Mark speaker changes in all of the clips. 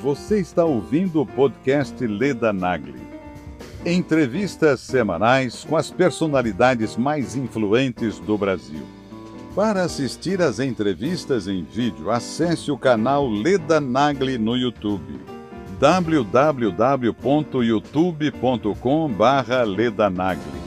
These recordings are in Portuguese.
Speaker 1: Você está ouvindo o podcast Leda Nagli. Entrevistas semanais com as personalidades mais influentes do Brasil. Para assistir às entrevistas em vídeo, acesse o canal Leda Nagli no YouTube. www.youtube.com/ledanagli.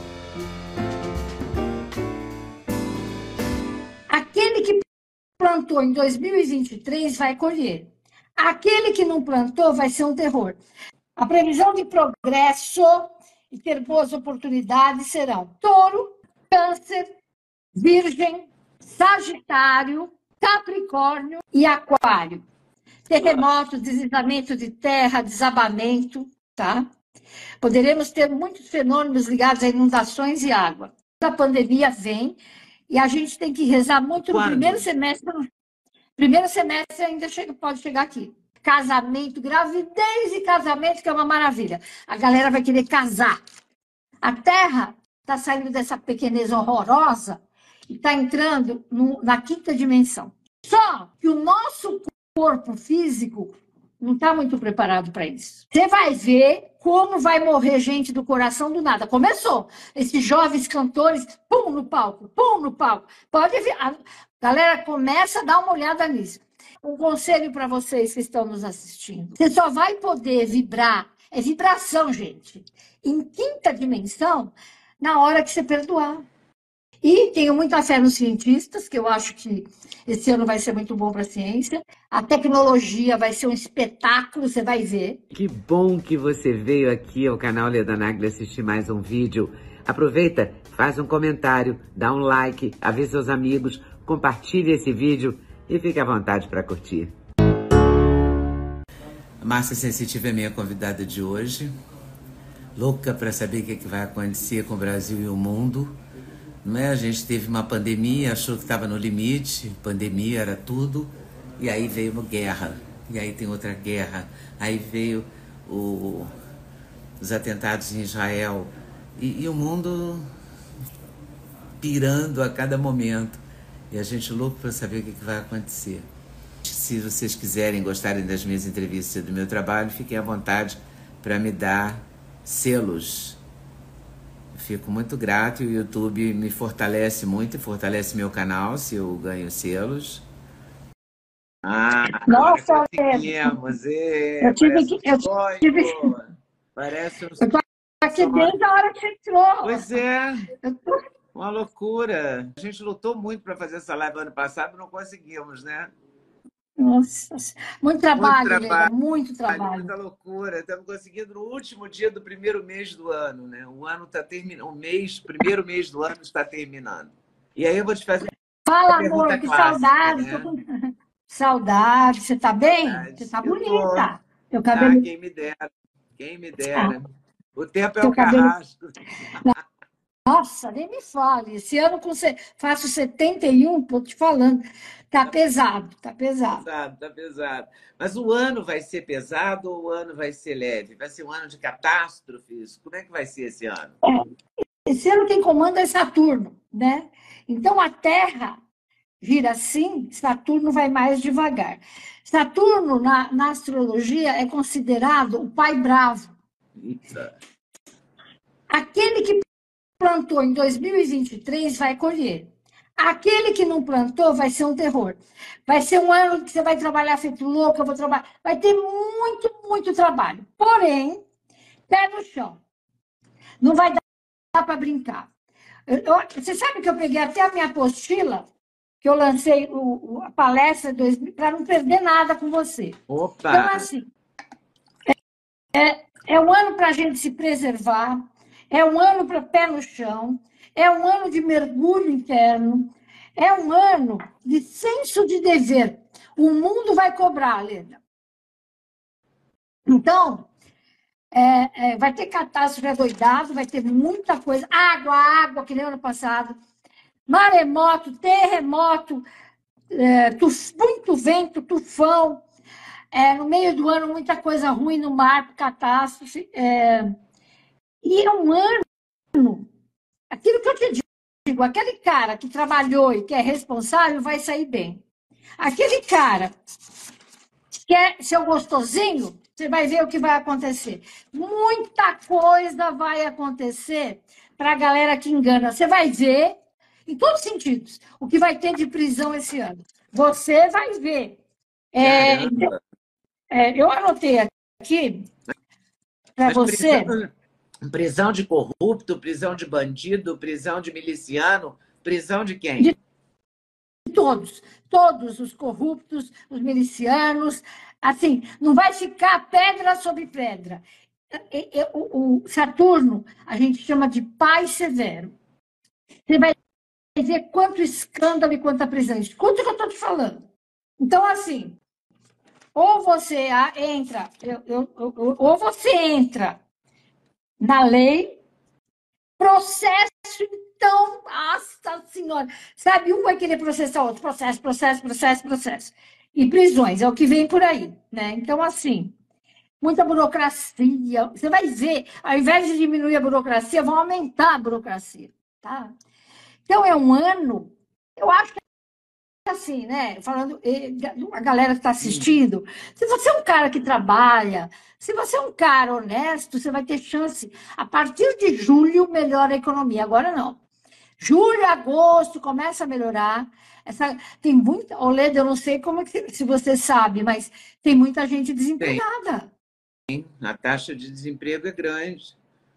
Speaker 2: Aquele que plantou em 2023 vai colher. Aquele que não plantou vai ser um terror. A previsão de progresso e ter boas oportunidades serão Touro, Câncer, Virgem, Sagitário, Capricórnio e Aquário. Terremotos, deslizamento de terra, desabamento, tá? Poderemos ter muitos fenômenos ligados a inundações e água. A pandemia vem e a gente tem que rezar muito no primeiro semestre. Primeiro semestre ainda pode chegar aqui. Casamento, gravidez e casamento, que é uma maravilha. A galera vai querer casar. A Terra está saindo dessa pequenez horrorosa e está entrando na quinta dimensão. Só que o nosso corpo físico não está muito preparado para isso. Você vai ver como vai morrer gente do coração do nada. Começou. Esses jovens cantores, pum no palco, pum no palco. Pode ver. A galera começa a dar uma olhada nisso. Um conselho para vocês que estão nos assistindo. Você só vai poder vibrar, é vibração, gente, em quinta dimensão, na hora que você perdoar. E tenho muita fé nos cientistas, que eu acho que esse ano vai ser muito bom para a ciência. A tecnologia vai ser um espetáculo, você vai ver.
Speaker 3: Que bom que você veio aqui ao canal Leda Nagli assistir mais um vídeo. Aproveita, faz um comentário, dá um like, avisa seus amigos, compartilhe esse vídeo e fique à vontade para curtir. A Márcia Sensitiva é minha convidada de hoje. Louca para saber o que vai acontecer com o Brasil e o mundo. Não é? A gente teve uma pandemia, achou que estava no limite, pandemia era tudo, e aí veio uma guerra, e aí tem outra guerra, aí veio os atentados em Israel, e o mundo pirando a cada momento, e a gente louco para saber o que vai acontecer. Se vocês quiserem, gostarem das minhas entrevistas e do meu trabalho, fiquem à vontade para me dar selos. Fico muito grato e o YouTube me fortalece muito e fortalece meu canal se eu ganho selos.
Speaker 2: Nossa,
Speaker 3: conseguimos!
Speaker 2: Eu
Speaker 3: Parece um
Speaker 2: eu tô aqui desde a hora que você entrou.
Speaker 3: Pois é, uma loucura. A gente lutou muito para fazer essa live ano passado e não conseguimos, né?
Speaker 2: Nossa, muito trabalho, Leda, muito trabalho.
Speaker 3: Muita loucura. Estamos conseguindo no último dia do primeiro mês do ano, né? O ano está terminando, o primeiro mês do ano está terminando. E aí eu vou te fazer
Speaker 2: Fala,
Speaker 3: uma pergunta
Speaker 2: amor, que
Speaker 3: clássica,
Speaker 2: saudade.
Speaker 3: né?
Speaker 2: Saudade, você tá bem? Você tá bonita. Teu cabelo...
Speaker 3: quem me dera, quem me dera. O tempo é
Speaker 2: teu
Speaker 3: o carrasco.
Speaker 2: Nossa, nem me fale. Esse ano faço 71, tô te falando. Tá pesado, tá pesado.
Speaker 3: Tá pesado. Mas o ano vai ser pesado ou o ano vai ser leve? Vai ser um ano de catástrofes? Como é que vai ser esse ano?
Speaker 2: Esse ano quem comanda é Saturno, né? Então a Terra gira assim, Saturno vai mais devagar. Saturno, na astrologia, é considerado o pai bravo.
Speaker 3: Eita.
Speaker 2: Aquele que plantou em 2023 vai colher. Aquele que não plantou vai ser um terror. Vai ser um ano que você vai trabalhar feito louco, eu vou trabalhar. Vai ter muito, muito trabalho. Porém, pé no chão. Não vai dar para brincar. Você sabe que eu peguei até a minha apostila, que eu lancei a palestra para não perder nada com você.
Speaker 3: Opa!
Speaker 2: Então, assim, é um ano para a gente se preservar, é um ano para pé no chão, é um ano de mergulho interno, é um ano de senso de dever. O mundo vai cobrar, Leda. Então, vai ter catástrofe adoidado, vai ter muita coisa. Água, que nem ano passado. Maremoto, terremoto, muito vento, tufão. No meio do ano, muita coisa ruim no mar, catástrofe. E é um ano, aquilo que eu te digo, aquele cara que trabalhou e que é responsável vai sair bem. Aquele cara Quer ser o gostosinho? Você vai ver o que vai acontecer. Muita coisa vai acontecer para a galera que engana. Você vai ver, em todos os sentidos, o que vai ter de prisão esse ano. Você vai ver.
Speaker 3: Caramba!
Speaker 2: Eu anotei aqui para
Speaker 3: Mas
Speaker 2: você.
Speaker 3: prisão de corrupto, prisão de bandido, prisão de miliciano, prisão de quem?
Speaker 2: De todos os corruptos, os milicianos, assim, não vai ficar pedra sobre pedra. O Saturno, a gente chama de pai severo. Você vai ver quanto escândalo e quanta prisão. Escuta o que eu estou te falando. Então, assim, ou você entra, ou você entra na lei, processo, então, nossa senhora, sabe, um vai querer processar outro, processo, e prisões, é o que vem por aí, né? Então, assim, muita burocracia, você vai ver, ao invés de diminuir a burocracia, vão aumentar a burocracia, tá? Então, é um ano, eu acho que assim, né? Falando, a galera que está assistindo, se você é um cara que trabalha, se você é um cara honesto, você vai ter chance. A partir de julho, melhora a economia. Agora não. Julho, agosto, começa a melhorar. Tem muita. Oleda, eu não sei como se você sabe, mas tem muita gente desempregada.
Speaker 3: Sim, a taxa de desemprego é grande.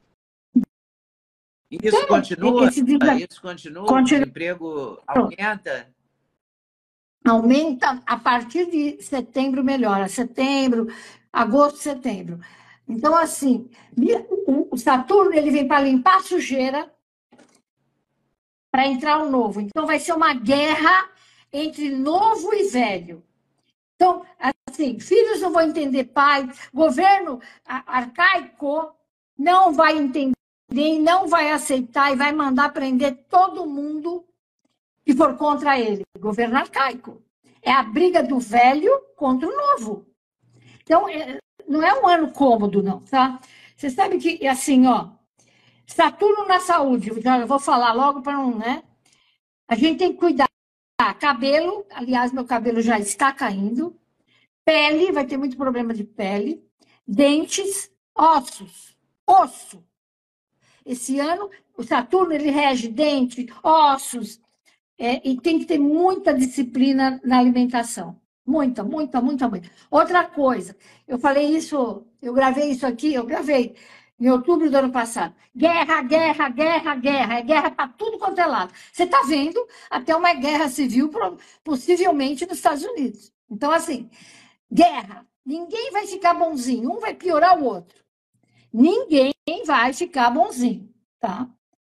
Speaker 3: E isso continua? Isso continua? O desemprego aumenta?
Speaker 2: Aumenta a partir de setembro, melhora. Setembro, agosto, setembro. Então, assim, o Saturno ele vem para limpar a sujeira, para entrar o novo. Então, vai ser uma guerra entre novo e velho. Então, assim, filhos não vão entender pai, governo arcaico não vai entender, não vai aceitar e vai mandar prender todo mundo que for contra ele. Governo arcaico. É a briga do velho contra o novo. Então, não é um ano cômodo, não, tá? Você sabe que, assim, ó, Saturno na saúde, eu vou falar logo para não, né? A gente tem que cuidar. Cabelo, aliás, meu cabelo já está caindo. Pele, vai ter muito problema de pele. Dentes, ossos, osso. Esse ano, o Saturno, ele rege dente, ossos, e tem que ter muita disciplina na alimentação. Muita. Outra coisa, eu falei isso, eu gravei isso aqui, em outubro do ano passado. Guerra. É guerra para tudo quanto é lado. Você está vendo até uma guerra civil, possivelmente nos Estados Unidos. Então, assim, guerra. Ninguém vai ficar bonzinho, um vai piorar o outro. Ninguém vai ficar bonzinho, tá?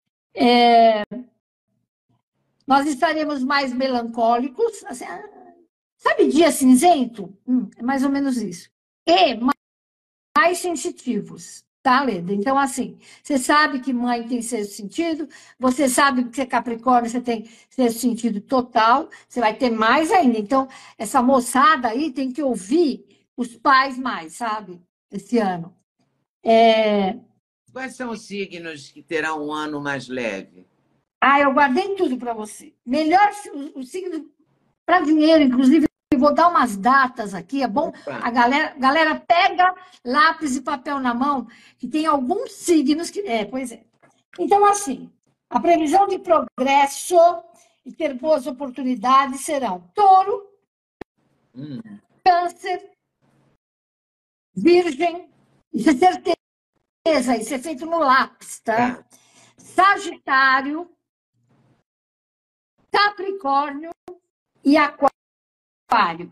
Speaker 2: Nós estaremos mais melancólicos, assim, sabe, dia cinzento? É mais ou menos isso. E mais sensitivos, tá, Leda? Então, assim, você sabe que mãe tem sexto sentido, você sabe que você é Capricórnio, você tem sexto sentido total, você vai ter mais ainda. Então, essa moçada aí tem que ouvir os pais mais, sabe? Esse ano.
Speaker 3: Quais são os signos que terão um ano mais leve?
Speaker 2: Eu guardei tudo para você. Melhor o signo para dinheiro, inclusive, eu vou dar umas datas aqui, é bom?
Speaker 3: Opa.
Speaker 2: A galera pega lápis e papel na mão, que tem alguns signos que... pois é. Então, assim, a previsão de progresso e ter boas oportunidades serão Touro, Câncer, Virgem, isso é certeza, isso é feito no lápis, tá? Sagitário, Capricórnio e Aquário.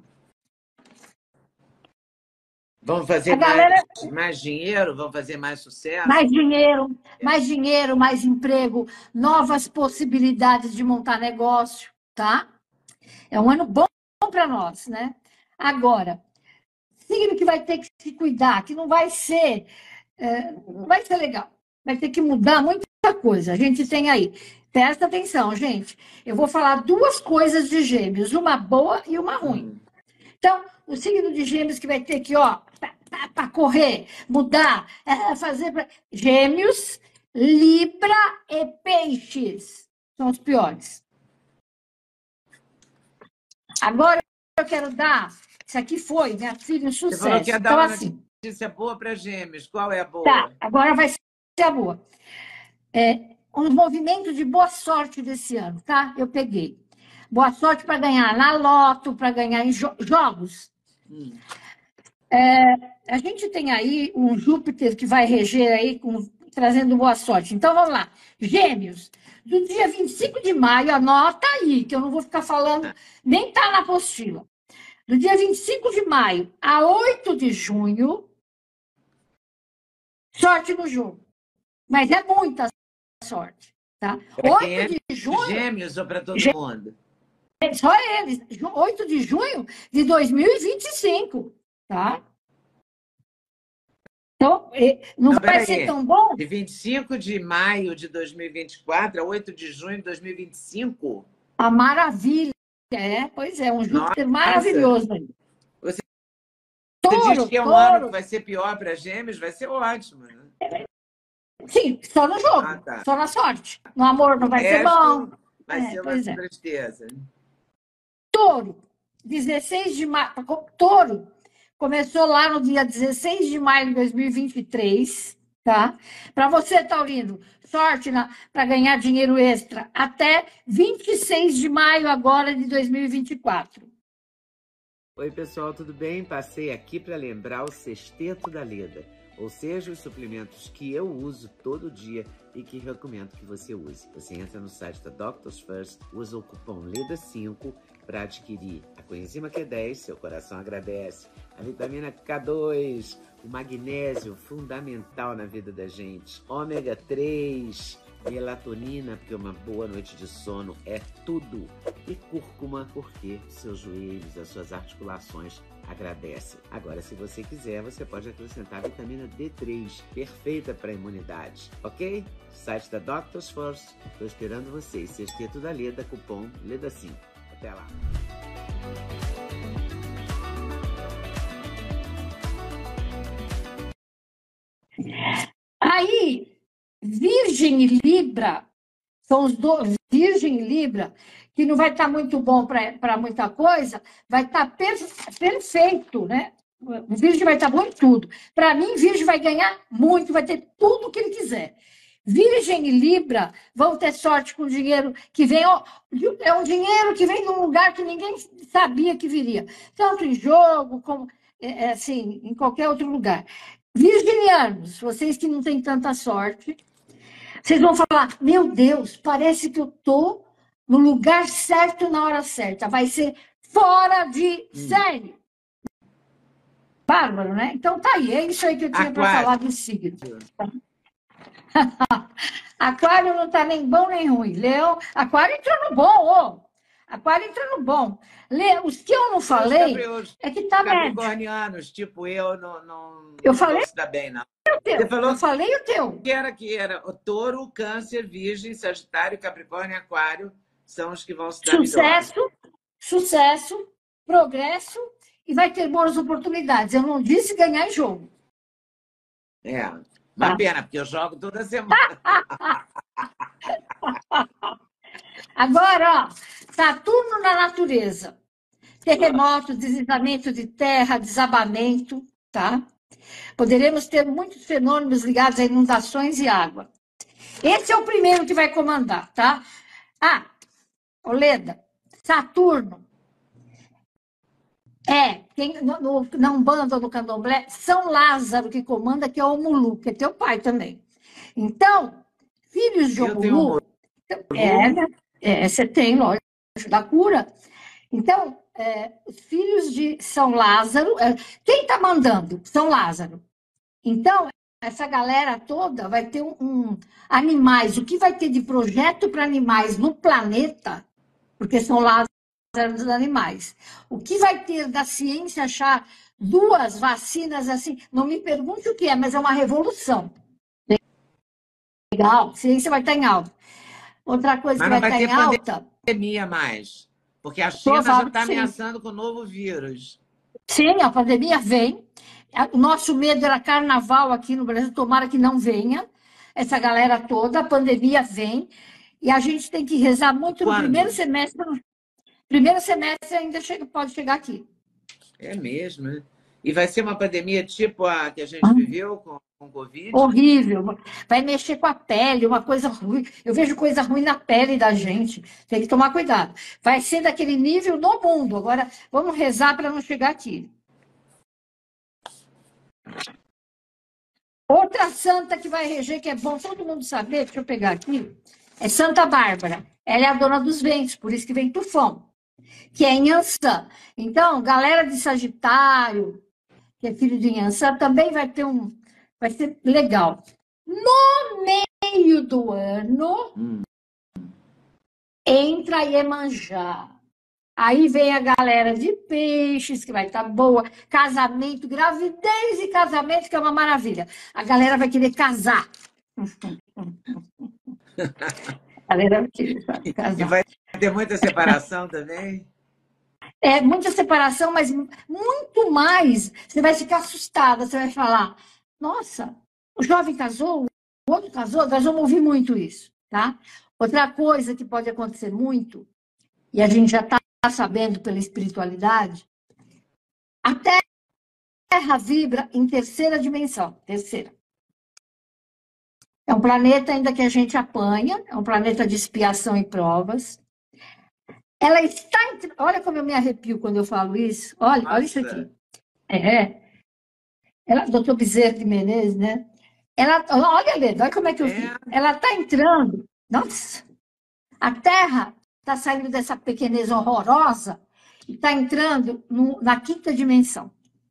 Speaker 3: Vão fazer mais dinheiro? Vão fazer mais sucesso?
Speaker 2: Mais dinheiro, mais emprego, novas possibilidades de montar negócio, tá? É um ano bom para nós, né? Agora, signo que vai ter que se cuidar, que não vai ser legal. Vai ter que mudar muita coisa. A gente tem aí. Presta atenção, gente. Eu vou falar duas coisas de Gêmeos, uma boa e uma ruim. Então, o signo de Gêmeos que vai ter que, para correr, mudar, fazer... Gêmeos, Libra e Peixes são os piores. Agora eu quero dar Isso aqui foi, minha filha, um
Speaker 3: Você falou que
Speaker 2: sucesso.
Speaker 3: ia dar
Speaker 2: Então,
Speaker 3: uma
Speaker 2: assim,
Speaker 3: notícia boa para Gêmeos. Qual é a boa?
Speaker 2: tá, agora vai ser a boa. Um movimento de boa sorte desse ano, tá? Eu peguei. Boa sorte para ganhar na loto, para ganhar em jogos. A gente tem aí um Júpiter que vai reger aí, trazendo boa sorte. Então, vamos lá. Gêmeos, do dia 25 de maio, anota aí, que eu não vou ficar falando, nem tá na apostila. Do dia 25 de maio a 8 de junho, sorte no jogo. Mas é muita sorte, tá?
Speaker 3: Para quem
Speaker 2: 8 de junho...
Speaker 3: Gêmeos ou para todo mundo?
Speaker 2: Só eles. 8 de junho de 2025, tá? Então, não vai ser tão bom?
Speaker 3: De 25 de maio de 2024 a 8 de junho de 2025?
Speaker 2: A maravilha. Pois é, um Júpiter maravilhoso.
Speaker 3: Você
Speaker 2: Touro,
Speaker 3: diz que é um ano que vai ser pior para Gêmeos? Vai ser ótimo, né?
Speaker 2: Sim, só no jogo, só na sorte. No amor não vai ser bom.
Speaker 3: Vai ser uma tristeza.
Speaker 2: Touro, 16 de maio. Touro começou lá no dia 16 de maio de 2023, tá? Para você, Taurino, sorte para ganhar dinheiro extra até 26 de maio agora de 2024.
Speaker 3: Oi, pessoal, tudo bem? Passei aqui para lembrar o Sexteto da Leda, ou seja, os suplementos que eu uso todo dia e que recomendo que você use. Você entra no site da Doctors First, usa o cupom LEDA5 para adquirir a coenzima Q10, seu coração agradece, a vitamina K2, o magnésio, fundamental na vida da gente, ômega 3, melatonina, porque uma boa noite de sono é tudo, e cúrcuma, porque seus joelhos, as suas articulações agradecem. Agora, se você quiser, você pode acrescentar a vitamina D3, perfeita para a imunidade, ok? Site da Doctors First, estou esperando vocês. Sexteto da Leda, cupom LEDA5. Até lá.
Speaker 2: Aí, Virgem e Libra, são os dois, Virgem e Libra, que não vai estar muito bom para muita coisa, vai estar perfeito, né? O Virgem vai estar bom em tudo. Para mim, Virgem vai ganhar muito, vai ter tudo o que ele quiser. Virgem e Libra vão ter sorte com dinheiro que vem, é um dinheiro que vem de um lugar que ninguém sabia que viria, tanto em jogo como assim, em qualquer outro lugar. Virginianos, vocês que não têm tanta sorte, vocês vão falar, meu Deus, parece que eu estou no lugar certo na hora certa, vai ser fora de série. Bárbaro, né? Então tá aí, é isso aí que eu tinha para falar do signo. Aquário não está nem bom nem ruim. Leão, Aquário entrou no bom, ô. Aquário entrou no bom. Os que eu não falei é que está médio.
Speaker 3: Capricornianos, tipo eu, não
Speaker 2: falei
Speaker 3: se dá bem, não.
Speaker 2: Você falou, eu falei o teu.
Speaker 3: Que era o Touro, Câncer, Virgem, Sagitário, Capricórnio e Aquário são os que vão se dar melhor.
Speaker 2: Sucesso, progresso e vai ter boas oportunidades. Eu não disse ganhar em jogo.
Speaker 3: Uma pena, porque eu jogo toda semana.
Speaker 2: Agora, ó, Saturno na natureza. Terremotos, deslizamento de terra, desabamento, tá? Poderemos ter muitos fenômenos ligados a inundações e água. Esse é o primeiro que vai comandar, tá? Leda, Saturno. Na Umbanda ou no Candomblé, São Lázaro que comanda, que é o Omulu, que é teu pai também. Então, filhos de Omulu... Você tem, lógico, da cura. Então, os filhos de São Lázaro... quem está mandando? São Lázaro. Então, essa galera toda vai ter animais. O que vai ter de projeto para animais no planeta, porque São Lázaro dos animais. O que vai ter da ciência achar 2 vacinas assim? Não me pergunte o que é, mas é uma revolução. Legal, ciência vai estar em alta. Outra coisa que vai estar em alta...
Speaker 3: pandemia mais, porque a China já está ameaçando com o novo vírus.
Speaker 2: Sim, a pandemia vem. O nosso medo era carnaval aqui no Brasil, tomara que não venha. Essa galera toda, a pandemia vem. E a gente tem que rezar muito no primeiro semestre. Primeiro semestre ainda pode chegar aqui.
Speaker 3: É mesmo, né? E vai ser uma pandemia tipo a que a gente viveu com Covid?
Speaker 2: Horrível. Vai mexer com a pele, uma coisa ruim. Eu vejo coisa ruim na pele da gente. Tem que tomar cuidado. Vai ser daquele nível no mundo. Agora, vamos rezar para não chegar aqui. Outra santa que vai reger, que é bom todo mundo saber, deixa eu pegar aqui, é Santa Bárbara. Ela é a dona dos ventos, por isso que vem tufão, que é em Ançã. Então, galera de Sagitário, que é filho de Inhansã, também vai ser legal. No meio do ano, entra Iemanjá. Aí vem a galera de peixes, que vai estar boa, casamento, gravidez e casamento, que é uma maravilha. A galera vai querer casar. A galera vai querer casar.
Speaker 3: E vai ter muita separação também?
Speaker 2: É muita separação, mas muito mais. Você vai ficar assustada, você vai falar, nossa, o jovem casou, o outro casou, nós vamos ouvir muito isso, tá? Outra coisa que pode acontecer muito, e a gente já está sabendo pela espiritualidade, a Terra vibra em terceira dimensão, terceira. É um planeta ainda que a gente apanha, é um planeta de expiação e provas. Ela está... Olha como eu me arrepio quando eu falo isso. Olha isso aqui. Doutor Bezerra de Menezes, né? Olha, Leda, olha como é que eu vi. Ela está entrando... Nossa! A Terra está saindo dessa pequenez horrorosa e está entrando na quinta dimensão.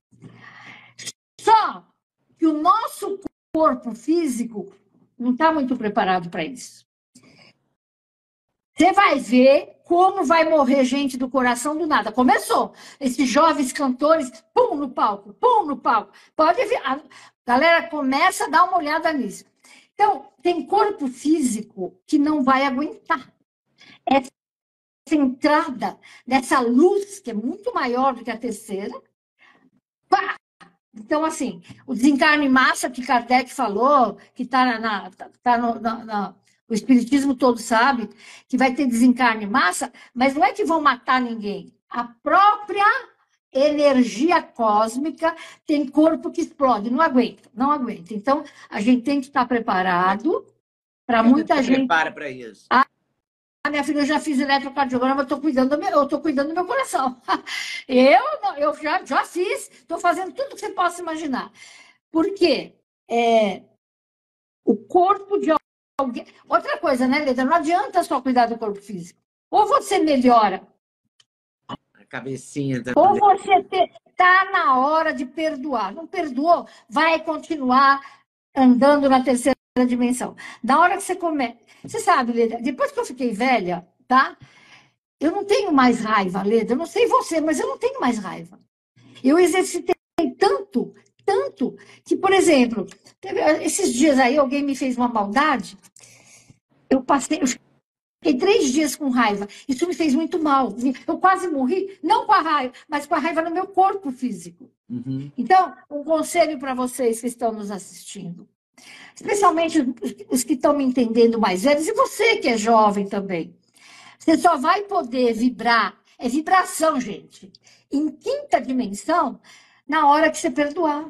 Speaker 2: Só que o nosso corpo físico não está muito preparado para isso. Você vai ver como vai morrer gente do coração do nada. Começou. Esses jovens cantores, pum no palco, pum no palco. Pode ver. A galera começa a dar uma olhada nisso. Então, tem corpo físico que não vai aguentar. Essa entrada dessa luz, que é muito maior do que a terceira, pá! Então, assim, o desencarne em massa que Kardec falou, que está o espiritismo todo sabe, que vai ter desencarne em massa, mas não é que vão matar ninguém. A própria energia cósmica tem corpo que explode, não aguenta. Então, a gente tem que estar preparado para muita gente...
Speaker 3: Prepara para isso.
Speaker 2: Minha filha, eu já fiz eletrocardiograma, eu estou cuidando do meu coração. Eu já fiz, estou fazendo tudo que você possa imaginar. Por quê? O corpo de alguém... Outra coisa, né, Leda? Não adianta só cuidar do corpo físico. Ou você melhora.
Speaker 3: A cabecinha também.
Speaker 2: Ou você está na hora de perdoar. Não perdoou, vai continuar andando na terceira dimensão. Da hora que você começa... Você sabe, Leda, depois que eu fiquei velha, tá? Eu não tenho mais raiva, Leda. Eu não sei você, mas eu não tenho mais raiva. Eu exercitei tanto, que, por exemplo, esses dias aí alguém me fez uma maldade, eu fiquei 3 dias com raiva. Isso me fez muito mal. Eu quase morri, não com a raiva, mas com a raiva no meu corpo físico.
Speaker 3: Uhum.
Speaker 2: Então, um conselho para vocês que estão nos assistindo. Especialmente os que estão me entendendo mais velhos, e você que é jovem também. Você só vai poder vibrar, é vibração, gente, em quinta dimensão, na hora que você perdoar.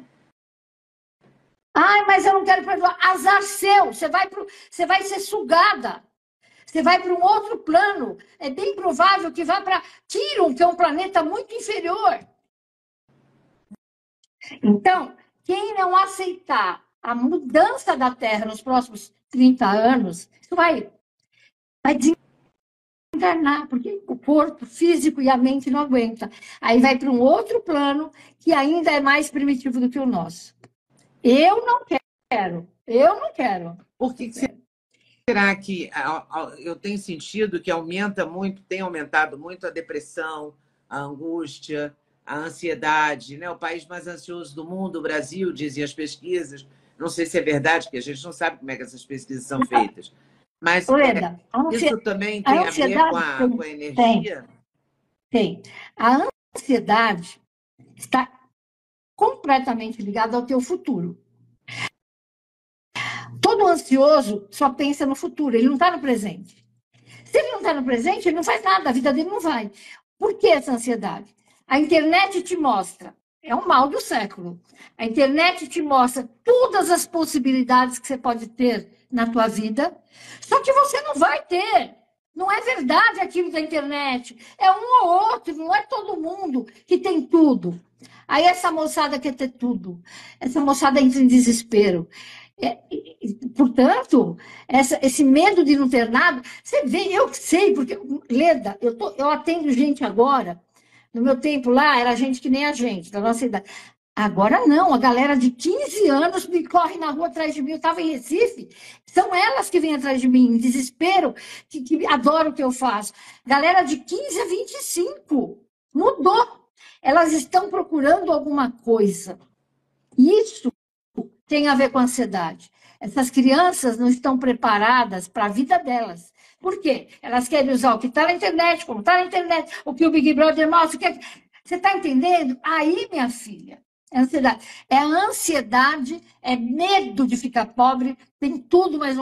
Speaker 2: Ai, mas eu não quero perdoar. Azar seu, você vai ser sugada. Você vai para um outro plano. É bem provável que vá para Quiron, que é um planeta muito inferior. Então, quem não aceitar a mudança da Terra nos próximos 30 anos, isso vai desencarnar, porque o corpo físico e a mente não aguenta. Aí vai para um outro plano que ainda é mais primitivo do que o nosso. Eu não quero.
Speaker 3: Por que será que eu tenho sentido que tem aumentado muito a depressão, a angústia, a ansiedade, né? O país mais ansioso do mundo, o Brasil, dizem as pesquisas. Não sei se é verdade, porque a gente não sabe como é que essas pesquisas são feitas. Mas
Speaker 2: Leda,
Speaker 3: isso também tem a ver com a energia?
Speaker 2: Tem. A ansiedade está completamente ligada ao teu futuro. Todo ansioso só pensa no futuro, ele não está no presente. Se ele não está no presente, ele não faz nada, a vida dele não vai. Por que essa ansiedade? A internet te mostra, é um mal do século. A internet te mostra todas as possibilidades que você pode ter na tua vida, só que você não vai ter. Não é verdade aquilo da internet. É um ou outro, não é todo mundo que tem tudo. Aí essa moçada quer ter tudo. Essa moçada entra em desespero. Portanto, esse medo de não ter nada, você vê, eu sei, porque, Leda, eu atendo gente agora, no meu tempo lá, era gente que nem a gente, da nossa idade. Agora não, a galera de 15 anos me corre na rua atrás de mim. Eu estava em Recife, são elas que vêm atrás de mim, em desespero, que adoram o que eu faço. Galera de 15 a 25, mudou. Elas estão procurando alguma coisa. Isso tem a ver com ansiedade. Essas crianças não estão preparadas para a vida delas. Por quê? Elas querem usar o que está na internet, como está na internet, o que o Big Brother mostra. Você está entendendo? Aí, minha filha, é ansiedade. É ansiedade, é medo de ficar pobre, tem tudo, mas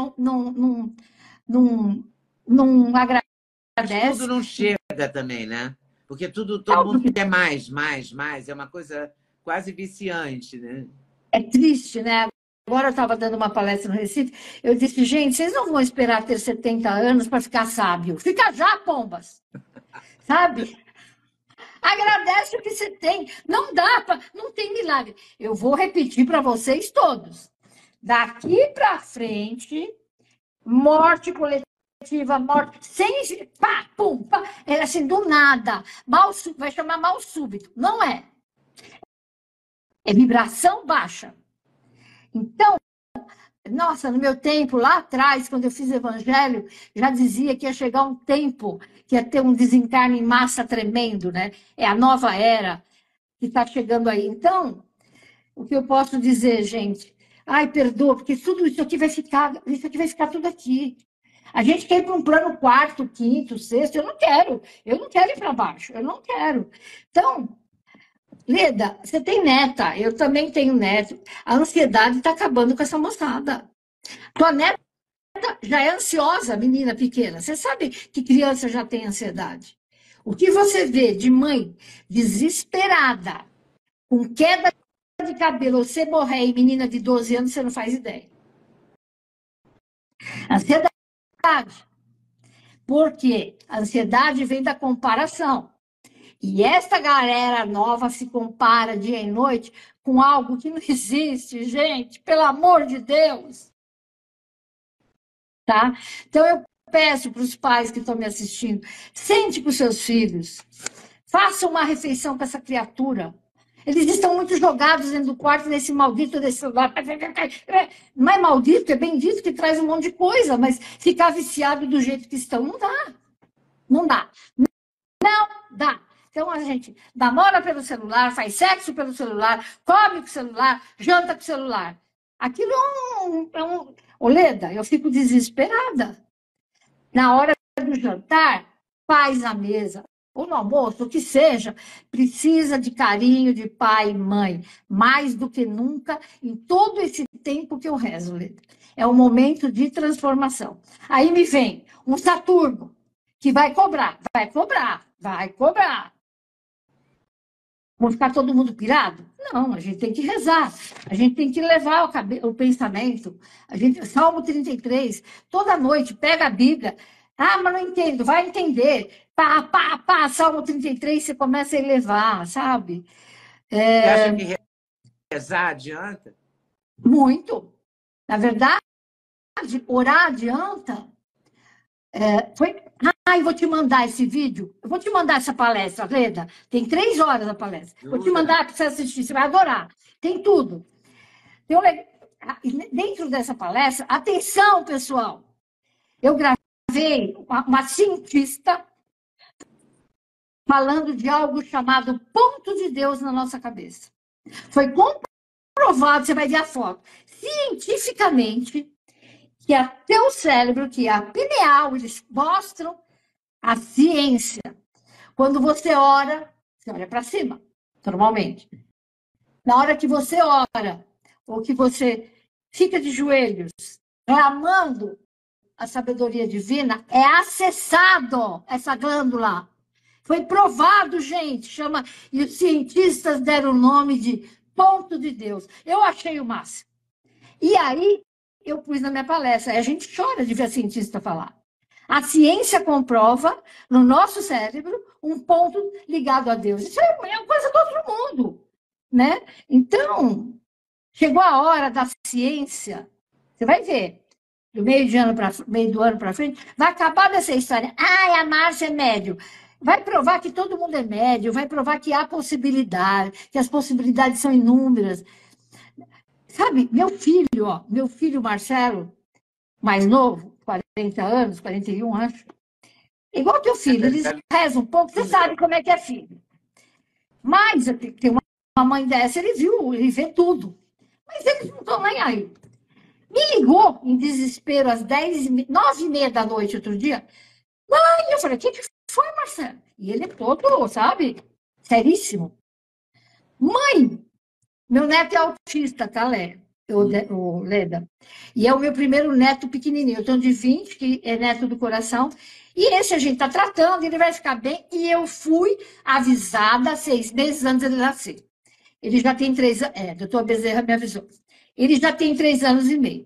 Speaker 2: não agradece.
Speaker 3: Tudo não chega também, né? Porque todo mundo quer mais. É uma coisa quase viciante, né?
Speaker 2: É triste, né? Agora eu estava dando uma palestra no Recife, eu disse, gente, vocês não vão esperar ter 70 anos para ficar sábio. Fica já, pombas! Sabe? Agradece o que você tem. Não dá para... Não tem milagre. Eu vou repetir para vocês todos. Daqui para frente, morte coletiva, morte sem... Pá, pum, pá. É assim, do nada. Vai chamar mal súbito. Não é. É vibração baixa. Então, nossa, no meu tempo, lá atrás, quando eu fiz evangelho, já dizia que ia chegar um tempo que ia ter um desencarne em massa tremendo, né? É a nova era que está chegando aí. Então, o que eu posso dizer, gente? Ai, perdoa, porque tudo isso aqui vai ficar tudo aqui. A gente quer ir para um plano quarto, quinto, sexto, eu não quero ir para baixo, eu não quero. Então, Leda, você tem neta, eu também tenho neto. A ansiedade está acabando com essa moçada. Tua neta já é ansiosa, menina pequena. Você sabe que criança já tem ansiedade. O que você vê de mãe desesperada, com queda de cabelo, ou seborréia e menina de 12 anos, você não faz ideia. Ansiedade. Porque a ansiedade vem da comparação. E esta galera nova se compara dia e noite com algo que não existe, gente, pelo amor de Deus. Tá? Então, eu peço para os pais que estão me assistindo, sente com os seus filhos, faça uma refeição com essa criatura. Eles estão muito jogados dentro do quarto nesse maldito desse celular. Não é maldito, é bendito, que traz um monte de coisa, mas ficar viciado do jeito que estão, não dá. Não dá. Não dá. Então, a gente namora pelo celular, faz sexo pelo celular, come com o celular, janta com o celular. Aquilo é um... Ô, Leda, eu fico desesperada. Na hora do jantar, faz a mesa, ou no almoço, o que seja, precisa de carinho de pai e mãe, mais do que nunca, em todo esse tempo que eu rezo, Leda. É um momento de transformação. Aí me vem um Saturno, que vai cobrar. Vamos ficar todo mundo pirado? Não, a gente tem que rezar, a gente tem que levar o pensamento. Salmo 33, toda noite, pega a Bíblia. Ah, mas não entendo, vai entender. Salmo 33, você começa a elevar, sabe?
Speaker 3: Você acha que rezar adianta?
Speaker 2: Muito. Na verdade, orar adianta. Vou te mandar esse vídeo. Eu vou te mandar essa palestra, Leda. Tem 3 horas a palestra. Vou te mandar para você assistir, você vai adorar. Tem tudo. Dentro dessa palestra, atenção, pessoal. Eu gravei uma cientista falando de algo chamado ponto de Deus na nossa cabeça. Foi comprovado, você vai ver a foto, cientificamente, que é teu cérebro, que é a pineal, eles mostram a ciência. Quando você olha para cima, normalmente. Na hora que você ora, ou que você fica de joelhos, clamando a sabedoria divina, é acessado essa glândula. Foi provado, gente, e os cientistas deram o nome de ponto de Deus. Eu achei o máximo. E aí, eu pus na minha palestra, a gente chora de ver a cientista falar. A ciência comprova, no nosso cérebro, um ponto ligado a Deus. Isso é uma coisa do outro mundo, né? Então, chegou a hora da ciência, você vai ver, do meio do ano para frente, vai acabar dessa história. Ah, a Márcia é médio. Vai provar que todo mundo é médio, vai provar que há possibilidade, que as possibilidades são inúmeras. Sabe, meu filho Marcelo, mais novo, 40 anos, 41, acho, igual teu filho, eles rezam um pouco, você sabe como é que é filho. Mas tem uma mãe dessa, ele vê tudo. Mas eles não estão nem aí. Me ligou em desespero às 9h30 da noite, outro dia. Mãe, eu falei, o que foi, Marcelo? E ele é todo, sabe, seríssimo. Mãe, meu neto é autista, tá, o Leda? E é o meu primeiro neto pequenininho. Eu tenho de 20, que é neto do coração. E esse a gente está tratando, ele vai ficar bem. E eu fui avisada 6 meses antes dele nascer. Ele já tem 3 anos. Doutor Bezerra me avisou. Ele já tem 3 anos e meio.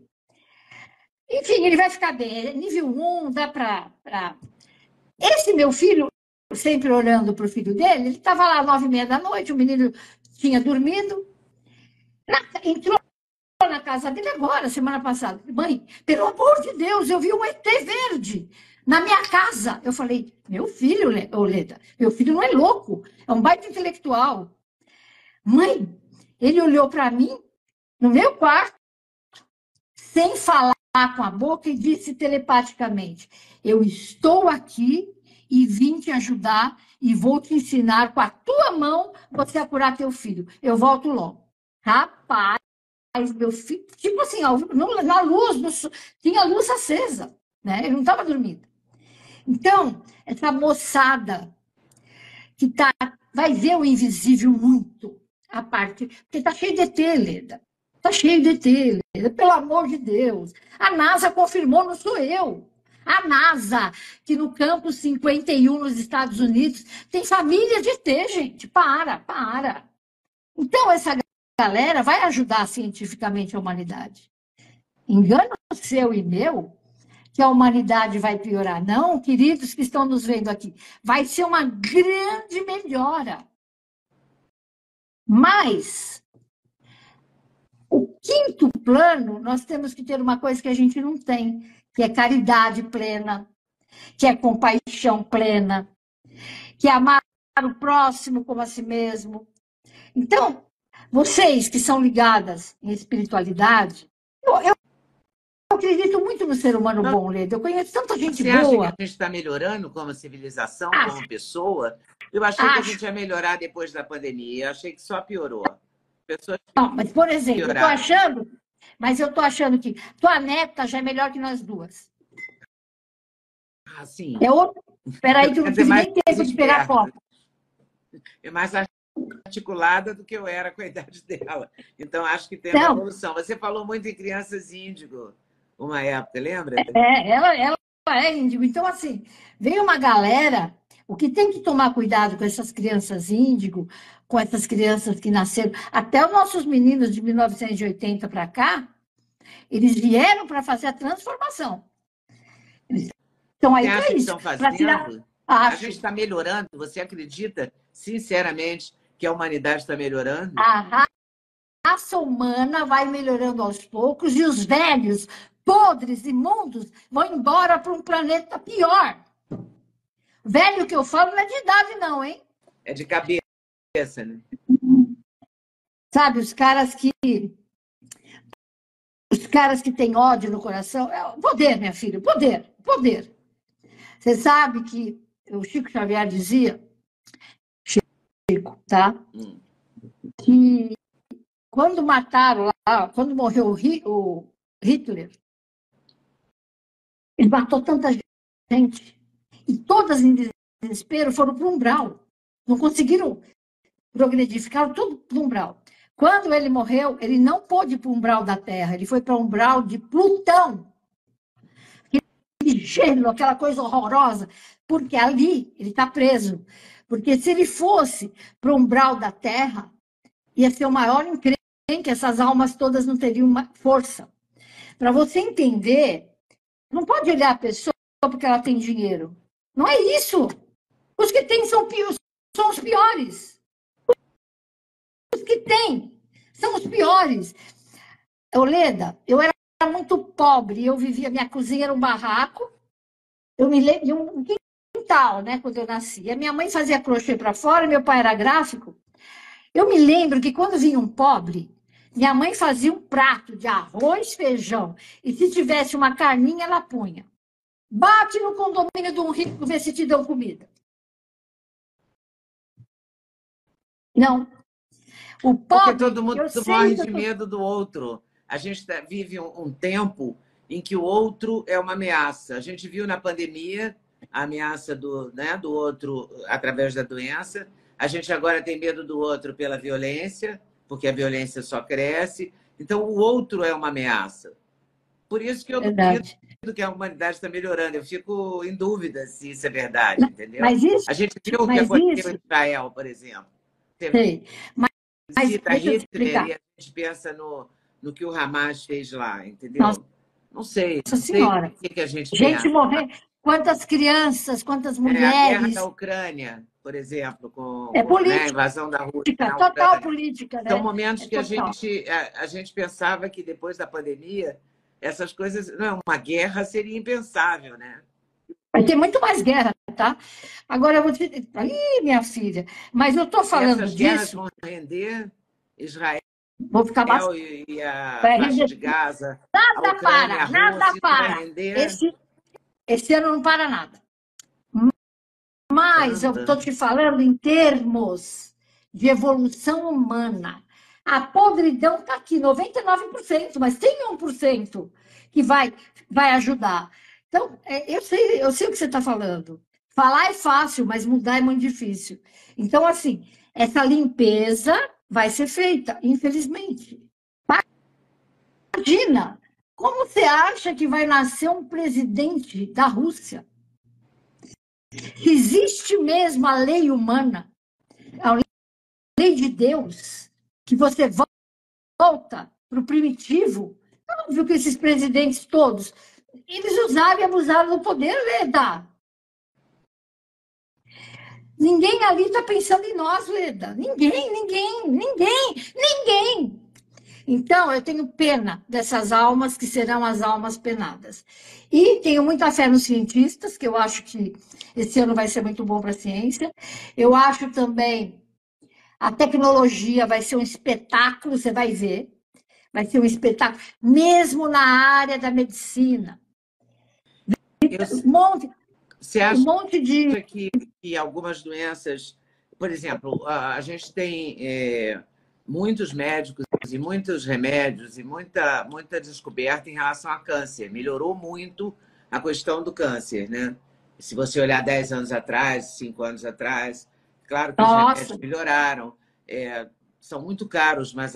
Speaker 2: Enfim, ele vai ficar bem. Nível 1, dá para... Esse meu filho, sempre olhando para o filho dele, ele estava lá às 9h30 da noite, o menino tinha dormido. Entrou na casa dele agora, semana passada. Mãe, pelo amor de Deus, eu vi um ET verde na minha casa. Eu falei, meu filho, Leda, meu filho não é louco, é um baita intelectual. Mãe, ele olhou para mim no meu quarto, sem falar com a boca, e disse telepaticamente, eu estou aqui e vim te ajudar e vou te ensinar com a tua mão você a curar teu filho. Eu volto logo. Rapaz, meu filho, tipo assim, na luz, tinha luz acesa, né? Ele não estava dormindo. Então, essa moçada que vai ver o invisível muito, a parte, porque está cheio de ET, Leda. Está cheio de ET, Leda, pelo amor de Deus. A NASA confirmou, não sou eu. A NASA, que no campus 51 nos Estados Unidos, tem família de ET, gente. Para. Então, essa galera vai ajudar cientificamente a humanidade. Engano seu e meu, que a humanidade vai piorar. Não, queridos que estão nos vendo aqui, vai ser uma grande melhora. Mas, o quinto plano, nós temos que ter uma coisa que a gente não tem, que é caridade plena, que é compaixão plena, que é amar o próximo como a si mesmo. Então, vocês que são ligadas em espiritualidade, eu acredito muito no ser humano bom, Leda. Eu conheço tanta gente boa.
Speaker 3: Você acha que a gente está melhorando como civilização, como pessoa? Eu achei que a gente ia melhorar depois da pandemia. Eu achei que só piorou. Pessoas
Speaker 2: não, mas, por exemplo, eu estou achando que tua neta já é melhor que nós duas.
Speaker 3: Ah, sim.
Speaker 2: Peraí, que eu não tive nem tempo de pegar a foto.
Speaker 3: É mais articulada do que eu era com a idade dela. Então, acho que tem uma evolução. Você falou muito em crianças índigo uma época, lembra?
Speaker 2: Ela é índigo. Então, assim, veio uma galera... O que tem que tomar cuidado com essas crianças índigo, com essas crianças que nasceram... Até os nossos meninos de 1980 para cá, eles vieram para fazer a transformação. Eles estão aí para isso.
Speaker 3: Estão fazendo? A gente está melhorando? Você acredita, sinceramente, que a humanidade está melhorando?
Speaker 2: A raça humana vai melhorando aos poucos e os velhos, podres, imundos, vão embora para um planeta pior. Velho que eu falo não é de idade, não, hein?
Speaker 3: É de cabeça, né?
Speaker 2: Sabe, os caras que têm ódio no coração... Poder, minha filha, poder. Você sabe que o Chico Xavier dizia, Chico, tá? Que quando mataram lá, quando morreu o Hitler, ele matou tanta gente, e todas em desespero foram para o umbral. Não conseguiram progredir, ficaram tudo para o umbral. Quando ele morreu, ele não pôde ir para o umbral da Terra, ele foi para o umbral de Plutão. Aquele gelo, aquela coisa horrorosa. porque ali ele está preso. Porque se ele fosse para o umbral da Terra, ia ser o maior encrenque, essas almas todas não teriam força. Para você entender, não pode olhar a pessoa porque ela tem dinheiro. Não é isso. Os que têm são os piores. Os que têm são os piores. Leda, eu era muito pobre, eu vivia, minha cozinha era um barraco, eu me lembro de um quintal, né, quando eu nasci. A minha mãe fazia crochê para fora, meu pai era gráfico. Eu me lembro que quando vinha um pobre, minha mãe fazia um prato de arroz, feijão, e se tivesse uma carninha, ela punha. Bate no condomínio de um rico, vê se te dão comida. Não. O pobre,
Speaker 3: porque todo mundo morre de medo do outro. A gente vive um tempo em que o outro é uma ameaça. A gente viu na pandemia a ameaça do outro através da doença. A gente agora tem medo do outro pela violência, porque a violência só cresce. Então, o outro é uma ameaça. Por isso que eu duvido que a humanidade está melhorando. Eu fico em dúvida se isso é verdade, entendeu?
Speaker 2: Mas isso,
Speaker 3: a gente viu o que aconteceu em Israel, por exemplo.
Speaker 2: Sei. Mas
Speaker 3: cita Hitler e a gente pensa no que o Hamas fez lá, entendeu?
Speaker 2: Nossa,
Speaker 3: não sei.
Speaker 2: Nossa Senhora.
Speaker 3: O que a gente
Speaker 2: pensa. Morrer. Quantas crianças, quantas mulheres.
Speaker 3: A guerra da Ucrânia, por exemplo, com
Speaker 2: política,
Speaker 3: a invasão da Rússia.
Speaker 2: Total política, né?
Speaker 3: São momentos que a gente pensava que depois da pandemia, essas coisas. Não, uma guerra seria impensável, né?
Speaker 2: Vai ter muito mais guerra, tá? Agora eu vou te. Ih, minha filha, mas eu estou falando
Speaker 3: essas
Speaker 2: disso.
Speaker 3: Guerras vão render Israel.
Speaker 2: Vou ficar
Speaker 3: E a faixa de Gaza.
Speaker 2: Nada para, nada para. Esse ano não para nada. Mas eu estou te falando em termos de evolução humana. A podridão está aqui, 99%, mas tem 1% que vai ajudar. Então, eu sei o que você está falando. Falar é fácil, mas mudar é muito difícil. Então, assim, essa limpeza vai ser feita, infelizmente. Imagina, como você acha que vai nascer um presidente da Rússia? Existe mesmo a lei humana, a lei de Deus, que você volta para o primitivo? É óbvio que esses presidentes todos, eles usaram e abusaram do poder, Leda. Ninguém ali está pensando em nós, Leda. Ninguém. Então, eu tenho pena dessas almas que serão as almas penadas. E tenho muita fé nos cientistas, que eu acho que esse ano vai ser muito bom para a ciência. Eu acho também a tecnologia vai ser um espetáculo, você vai ver. Vai ser um espetáculo, mesmo na área da medicina.
Speaker 3: Você acha que algumas doenças... Por exemplo, a gente tem muitos médicos e muitos remédios e muita descoberta em relação a câncer. Melhorou muito a questão do câncer, né? Se você olhar 10 anos atrás, 5 anos atrás, claro que os remédios melhoraram. São muito caros, mas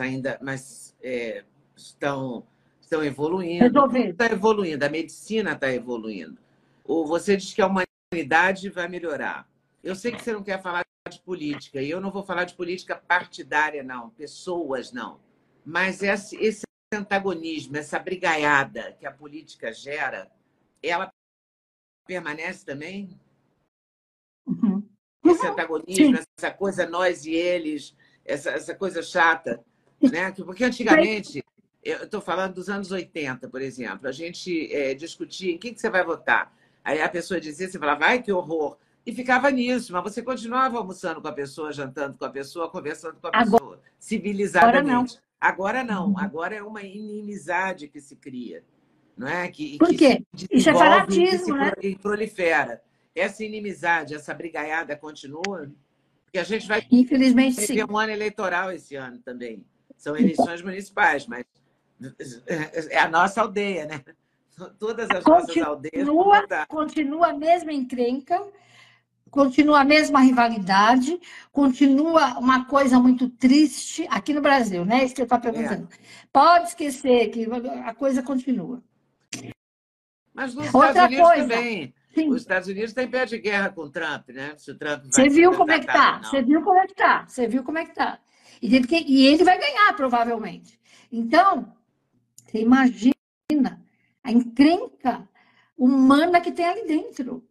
Speaker 3: estão evoluindo. Está evoluindo, a medicina está evoluindo. Você diz que a humanidade vai melhorar. Eu sei que você não quer falar de política, e eu não vou falar de política partidária, não, pessoas, não. Mas esse antagonismo, essa brigaiada que a política gera, ela permanece também?
Speaker 2: Uhum.
Speaker 3: Esse antagonismo, essa coisa nós e eles, essa coisa chata, né? Porque antigamente, eu estou falando dos anos 80, por exemplo, a gente discutia em que você vai votar. Aí a pessoa dizia, você falava, vai, que horror. E ficava nisso, mas você continuava almoçando com a pessoa, jantando com a pessoa, conversando com a pessoa, civilizadamente. Agora não. Agora é uma inimizade que se cria. Não é?
Speaker 2: Por quê? Isso é fanatismo, né?
Speaker 3: E prolifera. Essa inimizade, essa brigaiada continua, porque a gente vai
Speaker 2: infelizmente
Speaker 3: ter um ano eleitoral esse ano também. São eleições municipais, mas é a nossa aldeia, né? Todas as nossas aldeias.
Speaker 2: Continua a mesma encrenca, continua a mesma rivalidade, continua uma coisa muito triste aqui no Brasil, né? Isso que eu estou perguntando. Pode esquecer que a coisa continua.
Speaker 3: Mas nos Estados Unidos também.
Speaker 2: Sim.
Speaker 3: Os Estados Unidos está em pé de guerra com o Trump, né? Se o Trump vai
Speaker 2: Você
Speaker 3: ser
Speaker 2: viu como é que
Speaker 3: candidato
Speaker 2: tá?
Speaker 3: ou não.
Speaker 2: Você viu como é que tá? Você viu como é que tá? E ele vai ganhar, provavelmente. Então, você imagina a encrenca humana que tem ali dentro.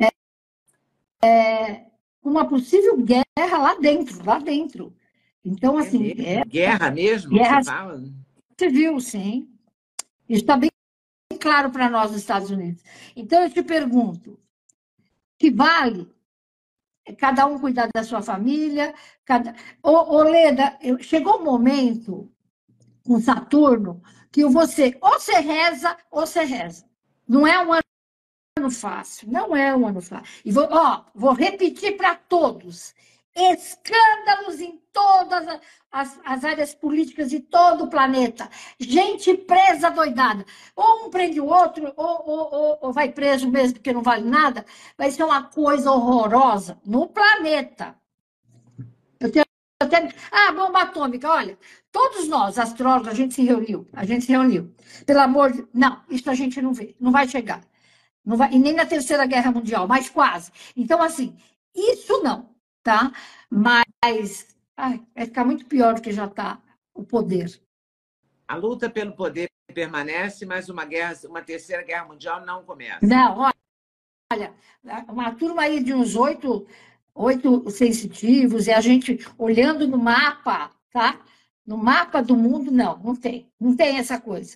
Speaker 2: Uma possível guerra lá dentro, lá dentro. Então, assim,
Speaker 3: Guerra mesmo, que
Speaker 2: guerra
Speaker 3: você fala?
Speaker 2: civil, sim. Isso está bem claro para nós nos Estados Unidos. Então, eu te pergunto, que vale cada um cuidar da sua família? Ô, Leda, chegou um momento com Saturno que ou você reza ou você reza. Não é um ano fácil, não é um ano fácil. E vou repetir para todos. Escândalos em todas as áreas políticas de todo o planeta. Gente presa doidada. Ou um prende o outro, ou vai preso mesmo porque não vale nada. Vai ser uma coisa horrorosa no planeta. Eu tenho até... bomba atômica, olha. Todos nós, astrólogos, a gente se reuniu. A gente se reuniu. Pelo amor de... Não, isso a gente não vê. Não vai chegar. Não vai... E nem na Terceira Guerra Mundial, mas quase. Então, assim, isso não, tá? Mas vai ficar muito pior do que já está o poder.
Speaker 3: A luta pelo poder permanece, mas uma Terceira Guerra Mundial não começa.
Speaker 2: Não, olha, uma turma aí de uns oito sensitivos, e a gente olhando no mapa, tá? No mapa do mundo, não tem. Não tem essa coisa.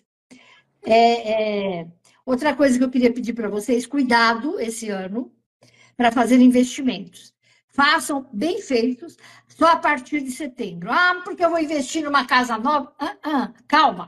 Speaker 2: Outra coisa que eu queria pedir para vocês, cuidado esse ano para fazer investimentos. Façam bem feitos, só a partir de setembro. Porque eu vou investir numa casa nova? Calma.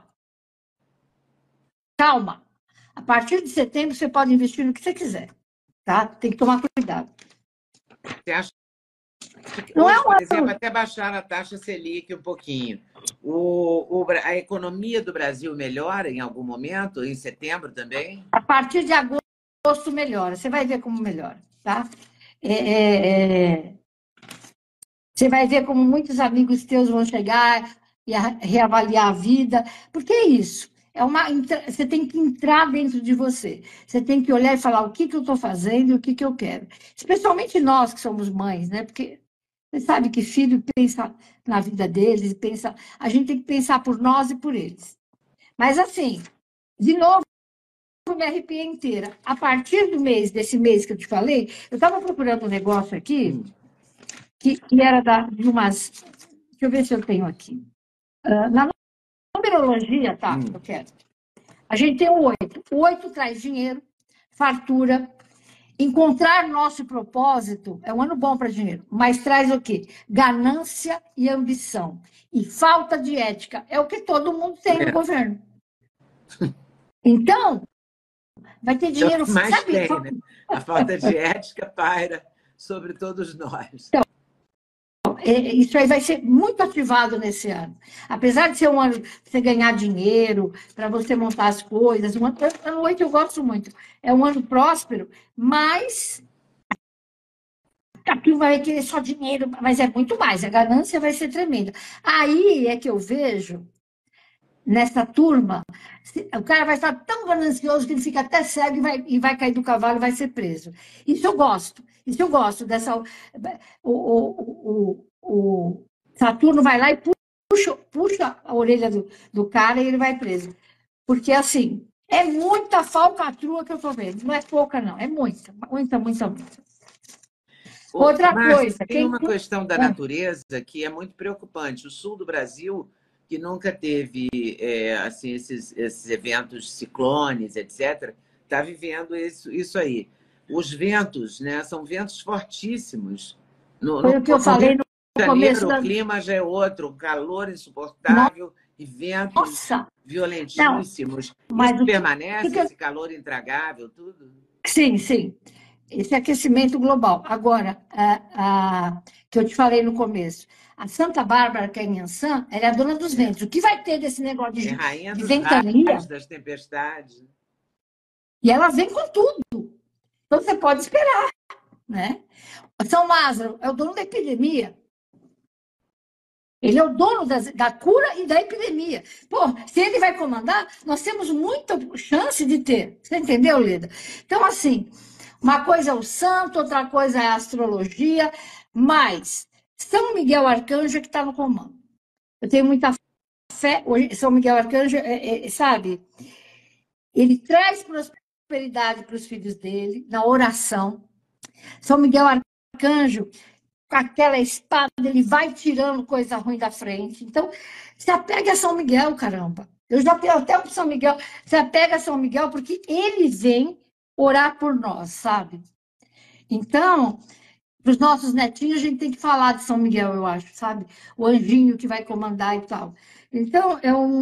Speaker 2: Calma. A partir de setembro, você pode investir no que você quiser. Tá? Tem que tomar cuidado.
Speaker 3: Você acha que
Speaker 2: Não
Speaker 3: hoje,
Speaker 2: é
Speaker 3: por exemplo, até baixaram a taxa Selic um pouquinho. A economia do Brasil melhora em algum momento, em setembro também?
Speaker 2: A partir de agosto melhora. Você vai ver como melhora, tá? Você vai ver como muitos amigos teus vão chegar e reavaliar a vida. Porque é isso. Você tem que entrar dentro de você. Você tem que olhar e falar o que eu estou fazendo e o que eu quero. Especialmente nós que somos mães, né? Porque você sabe que filho pensa na vida deles, a gente tem que pensar por nós e por eles. Mas, assim, de novo, eu me arrepiei inteira. A partir desse mês que eu te falei, eu estava procurando um negócio aqui, que era de umas... Deixa eu ver se eu tenho aqui. Na numerologia, tá? Eu quero. A gente tem o 8. O 8 traz dinheiro, fartura. Encontrar nosso propósito é um ano bom para dinheiro, mas traz o quê? Ganância e ambição. E falta de ética. É o que todo mundo tem no governo. Então, vai ter dinheiro...
Speaker 3: É o que mais tem, né? A falta de ética paira sobre todos nós.
Speaker 2: Então, isso aí vai ser muito ativado nesse ano. Apesar de ser um ano para você ganhar dinheiro, para você montar as coisas, ano 8 eu gosto muito. É um ano próspero, mas a turma vai querer só dinheiro, mas é muito mais, a ganância vai ser tremenda. Aí é que eu vejo, nessa turma, o cara vai estar tão ganancioso que ele fica até cego e vai cair do cavalo e vai ser preso. Isso eu gosto dessa... O Saturno vai lá e puxa a orelha do cara e ele vai preso. Porque, assim, é muita falcatrua que eu estou vendo. Não é pouca, não. É muita, muita, muita, muita. Outra coisa...
Speaker 3: Tem uma questão da natureza que é muito preocupante. O sul do Brasil, que nunca teve assim, esses eventos, ciclones, etc., está vivendo isso aí. Os ventos, né, são ventos fortíssimos.
Speaker 2: Foi o que eu falei no começo.
Speaker 3: O clima já é outro, calor insuportável e ventos violentíssimos. Mas permanece esse calor intragável, tudo?
Speaker 2: Sim, sim. Esse aquecimento global. Agora, que eu te falei no começo, a Santa Bárbara, que é em Ançã, ela é a dona dos ventos. O que vai ter desse negócio de
Speaker 3: rainha dos
Speaker 2: ventania?
Speaker 3: raios, das tempestades.
Speaker 2: E ela vem com tudo. Então, você pode esperar, né? São Lázaro é o dono da epidemia. Ele é o dono da cura e da epidemia. Pô, se ele vai comandar, nós temos muita chance de ter. Você entendeu, Leda? Então, assim, Uma coisa é o santo, outra coisa é a astrologia, mas São Miguel Arcanjo é que está no comando. Eu tenho muita fé, São Miguel Arcanjo, sabe, ele traz prosperidade para os filhos dele, na oração. São Miguel Arcanjo, com aquela espada, ele vai tirando coisa ruim da frente. Então, se apega a São Miguel, caramba. Eu já tenho até o São Miguel, se apega a São Miguel, porque ele vem orar por nós, sabe? Então, para os nossos netinhos, a gente tem que falar de São Miguel, eu acho, sabe? O anjinho que vai comandar e tal. Então,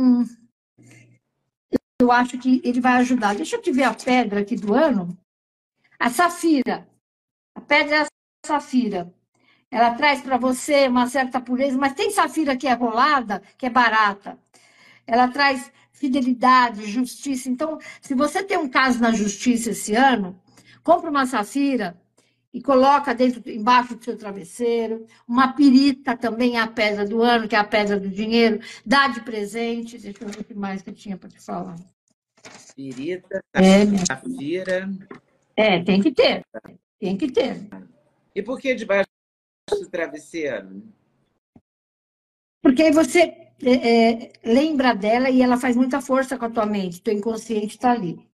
Speaker 2: eu acho que ele vai ajudar. Deixa eu te ver a pedra aqui do ano. A safira. A pedra é a safira. Ela traz para você uma certa pureza, mas tem safira que é rolada, que é barata. Ela traz fidelidade, justiça. Então, se você tem um caso na justiça esse ano, compra uma safira e coloca embaixo do seu travesseiro. Uma pirita também é a pedra do ano, que é a pedra do dinheiro. Dá de presente. Deixa eu ver o que mais que eu tinha para te falar.
Speaker 3: Pirita, safira.
Speaker 2: Tem que ter. Tem que ter.
Speaker 3: E por que debaixo do travesseiro?
Speaker 2: Porque aí você lembra dela e ela faz muita força com a tua mente. Teu inconsciente está ali.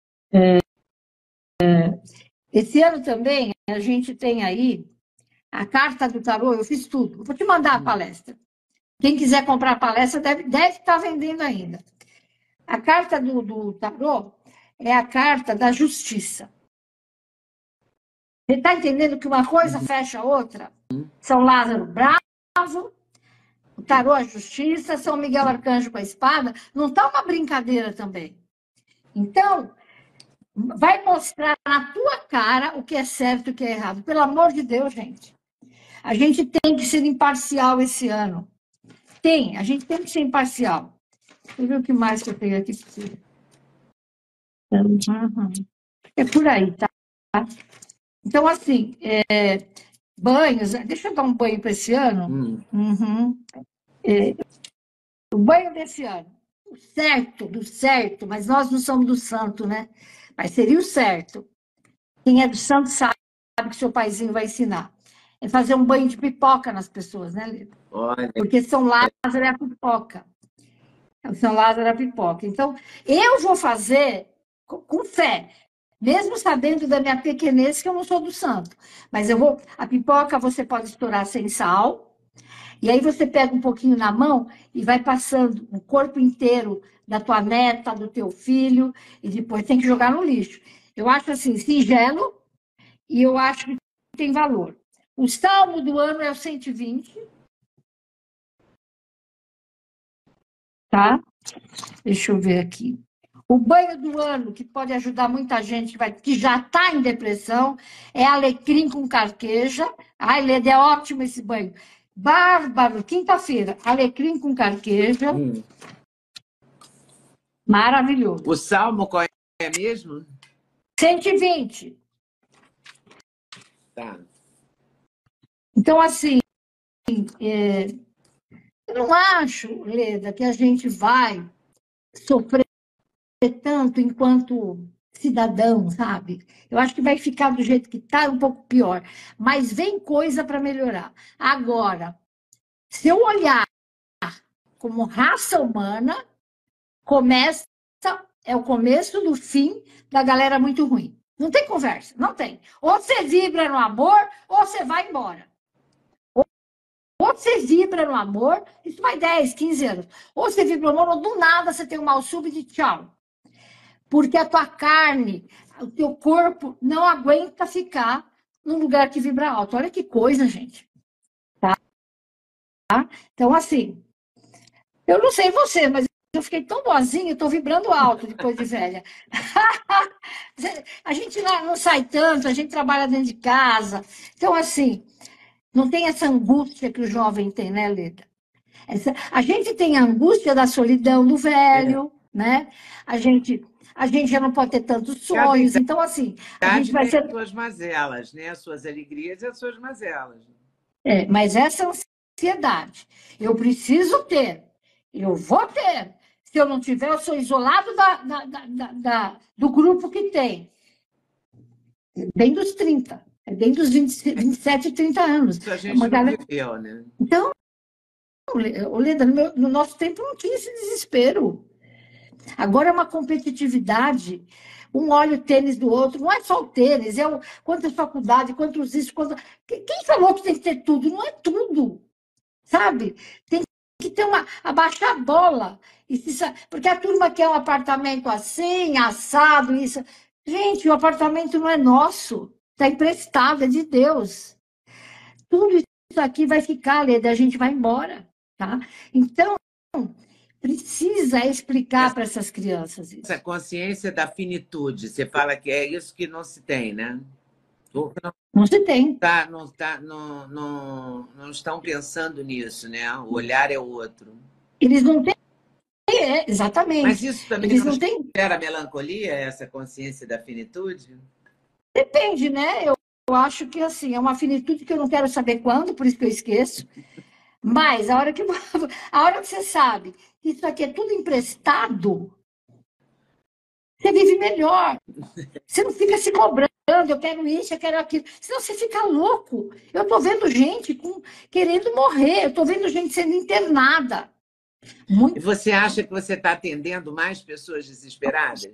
Speaker 2: Esse ano também, a gente tem aí a carta do tarô, eu fiz tudo. Vou te mandar a palestra. Quem quiser comprar a palestra deve estar vendendo ainda. A carta do tarô é a carta da justiça. Você está entendendo que uma coisa fecha a outra? São Lázaro bravo, o tarô a justiça, São Miguel Arcanjo com a espada. Não está uma brincadeira também. Então, vai mostrar na tua cara o que é certo e o que é errado. Pelo amor de Deus, gente. A gente tem que ser imparcial esse ano. A gente tem que ser imparcial. Deixa eu ver o que mais que eu tenho aqui. É por aí, tá? Então, assim, banhos... Deixa eu dar um banho para esse ano. O banho desse ano. O certo, do certo, mas nós não somos do santo, né? Mas seria o certo. Quem é do santo sabe que seu paizinho vai ensinar. É fazer um banho de pipoca nas pessoas, né, Lida?
Speaker 3: Olha.
Speaker 2: Porque São Lázaro é a pipoca. São Lázaro é a pipoca. Então, eu vou fazer com fé, mesmo sabendo da minha pequenez que eu não sou do santo. Mas a pipoca você pode estourar sem sal, e aí você pega um pouquinho na mão e vai passando o corpo inteiro da tua neta, do teu filho, e depois tem que jogar no lixo. Eu acho assim, singelo, e eu acho que tem valor. O salmo do ano é o 120. Tá? Deixa eu ver aqui. O banho do ano, que pode ajudar muita gente que já está em depressão, é alecrim com carqueja. Ai, Leda, é ótimo esse banho. Bárbaro, quinta-feira, alecrim com carqueja. Maravilhoso.
Speaker 3: O salmo qual é mesmo?
Speaker 2: 120.
Speaker 3: Tá.
Speaker 2: Então, assim, eu não acho, Leda, que a gente vai sofrer tanto enquanto cidadão, sabe? Eu acho que vai ficar do jeito que está, um pouco pior. Mas vem coisa para melhorar. Agora, se eu olhar como raça humana, é o começo do fim da galera muito ruim. Não tem conversa, não tem. Ou você vibra no amor, ou você vai embora. Ou você vibra no amor, isso vai 10, 15 anos. Ou você vibra no amor, ou do nada você tem um mal súbito e tchau. Porque a tua carne, o teu corpo não aguenta ficar num lugar que vibra alto. Olha que coisa, gente. Tá? Então, assim, eu não sei você, mas eu fiquei tão boazinha, eu tô vibrando alto depois de velha. A gente não sai tanto, a gente trabalha dentro de casa. Então, assim, não tem essa angústia que o jovem tem, né, Leda? A gente tem a angústia da solidão do velho, né? A gente já não pode ter tantos sonhos. Então, assim, a gente vai ser...
Speaker 3: as suas mazelas, né? As suas alegrias e as suas mazelas.
Speaker 2: Mas essa ansiedade, eu preciso ter, eu vou ter. Se eu não tiver, eu sou isolado do grupo que tem. bem dos 30, é bem dos 27, 30 anos.
Speaker 3: Isso a gente não viveu, né?
Speaker 2: Então, Leda, no nosso tempo não tinha esse desespero. Agora é uma competitividade. Um olha o tênis do outro, não é só o tênis, é quantas faculdades, quantos isso, Quem falou que tem que ter tudo? Não é tudo, sabe? Tem que ter abaixar a bola. Porque a turma quer um apartamento assim, assado, isso. Gente, o apartamento não é nosso, está emprestado, é de Deus. Tudo isso aqui vai ficar, Leda, a gente vai embora, tá? Então, precisa explicar para essas crianças isso.
Speaker 3: Essa consciência da finitude, você fala que é isso que não se tem, né?
Speaker 2: Não se tem.
Speaker 3: Não estão pensando nisso, né? O olhar é outro.
Speaker 2: Eles não têm, exatamente.
Speaker 3: Mas isso também
Speaker 2: Eles
Speaker 3: não
Speaker 2: não têm...
Speaker 3: gera melancolia, essa consciência da finitude?
Speaker 2: Depende, né? Eu acho que assim, é uma finitude que eu não quero saber quando, por isso que eu esqueço. Mas a hora que você sabe que isso aqui é tudo emprestado, você vive melhor. Você não fica se cobrando, eu quero isso, eu quero aquilo. Senão você fica louco. Eu estou vendo gente querendo morrer, eu estou vendo gente sendo internada.
Speaker 3: E você acha que você está atendendo mais pessoas desesperadas?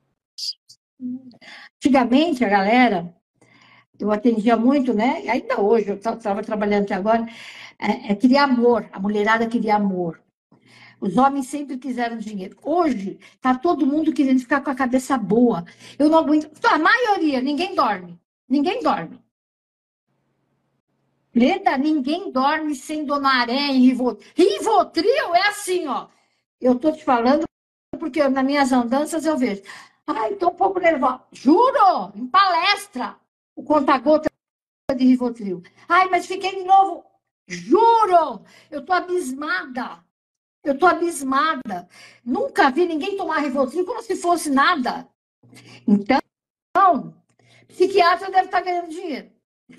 Speaker 2: Antigamente, a galera, eu atendia muito, né? Ainda hoje, eu estava trabalhando até agora, queria amor, a mulherada queria amor. Os homens sempre quiseram dinheiro. Hoje, está todo mundo querendo ficar com a cabeça boa. Eu não aguento. A maioria, ninguém dorme. Ninguém dorme. Leda, ninguém dorme sem Dona Aré e Rivotril. Rivotril é assim, ó. Eu estou te falando porque nas minhas andanças eu vejo. Ai, estou um pouco nervosa. Juro, em palestra, o conta-gota de Rivotril. Ai, mas fiquei de novo. Juro, eu estou abismada. Eu estou abismada. Nunca vi ninguém tomar Rivotril como se fosse nada. Então, psiquiatra deve estar ganhando dinheiro.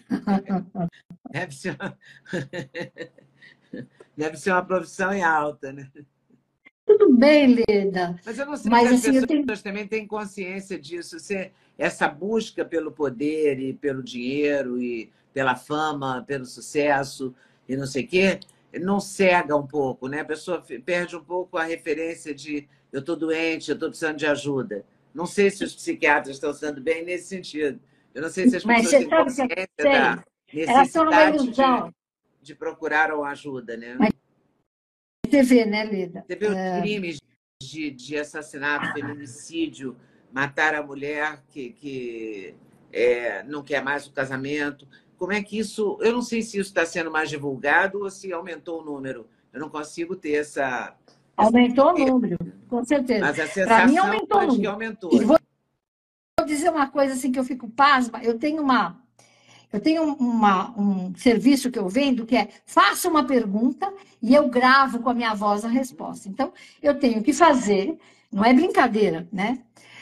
Speaker 3: Deve ser uma profissão em alta, né?
Speaker 2: Tudo bem, Leda.
Speaker 3: Mas eu não sei
Speaker 2: mas,
Speaker 3: se as pessoas também têm consciência disso. Essa busca pelo poder e pelo dinheiro e pela fama, pelo sucesso e não sei o quê, não cega um pouco, né? A pessoa perde um pouco a referência de eu estou doente, eu estou precisando de ajuda. Não sei se os psiquiatras estão sendo bem nesse sentido. Eu não sei se as pessoas têm consciência da necessidade de procurar uma ajuda, né?
Speaker 2: Mas você vê, né, Leda?
Speaker 3: Você vê os crimes de assassinato, feminicídio, matar a mulher que não quer mais o casamento. Como é que isso... Eu não sei se isso está sendo mais divulgado ou se aumentou o número. Eu não consigo ter essa...
Speaker 2: Aumentou o número, com certeza.
Speaker 3: Mas a sensação
Speaker 2: mim, aumentou
Speaker 3: é de que aumentou.
Speaker 2: E vou dizer uma coisa assim que eu fico pasma. Eu tenho um serviço que eu vendo que é faça uma pergunta e eu gravo com a minha voz a resposta. Então, eu tenho que fazer, não é brincadeira, né?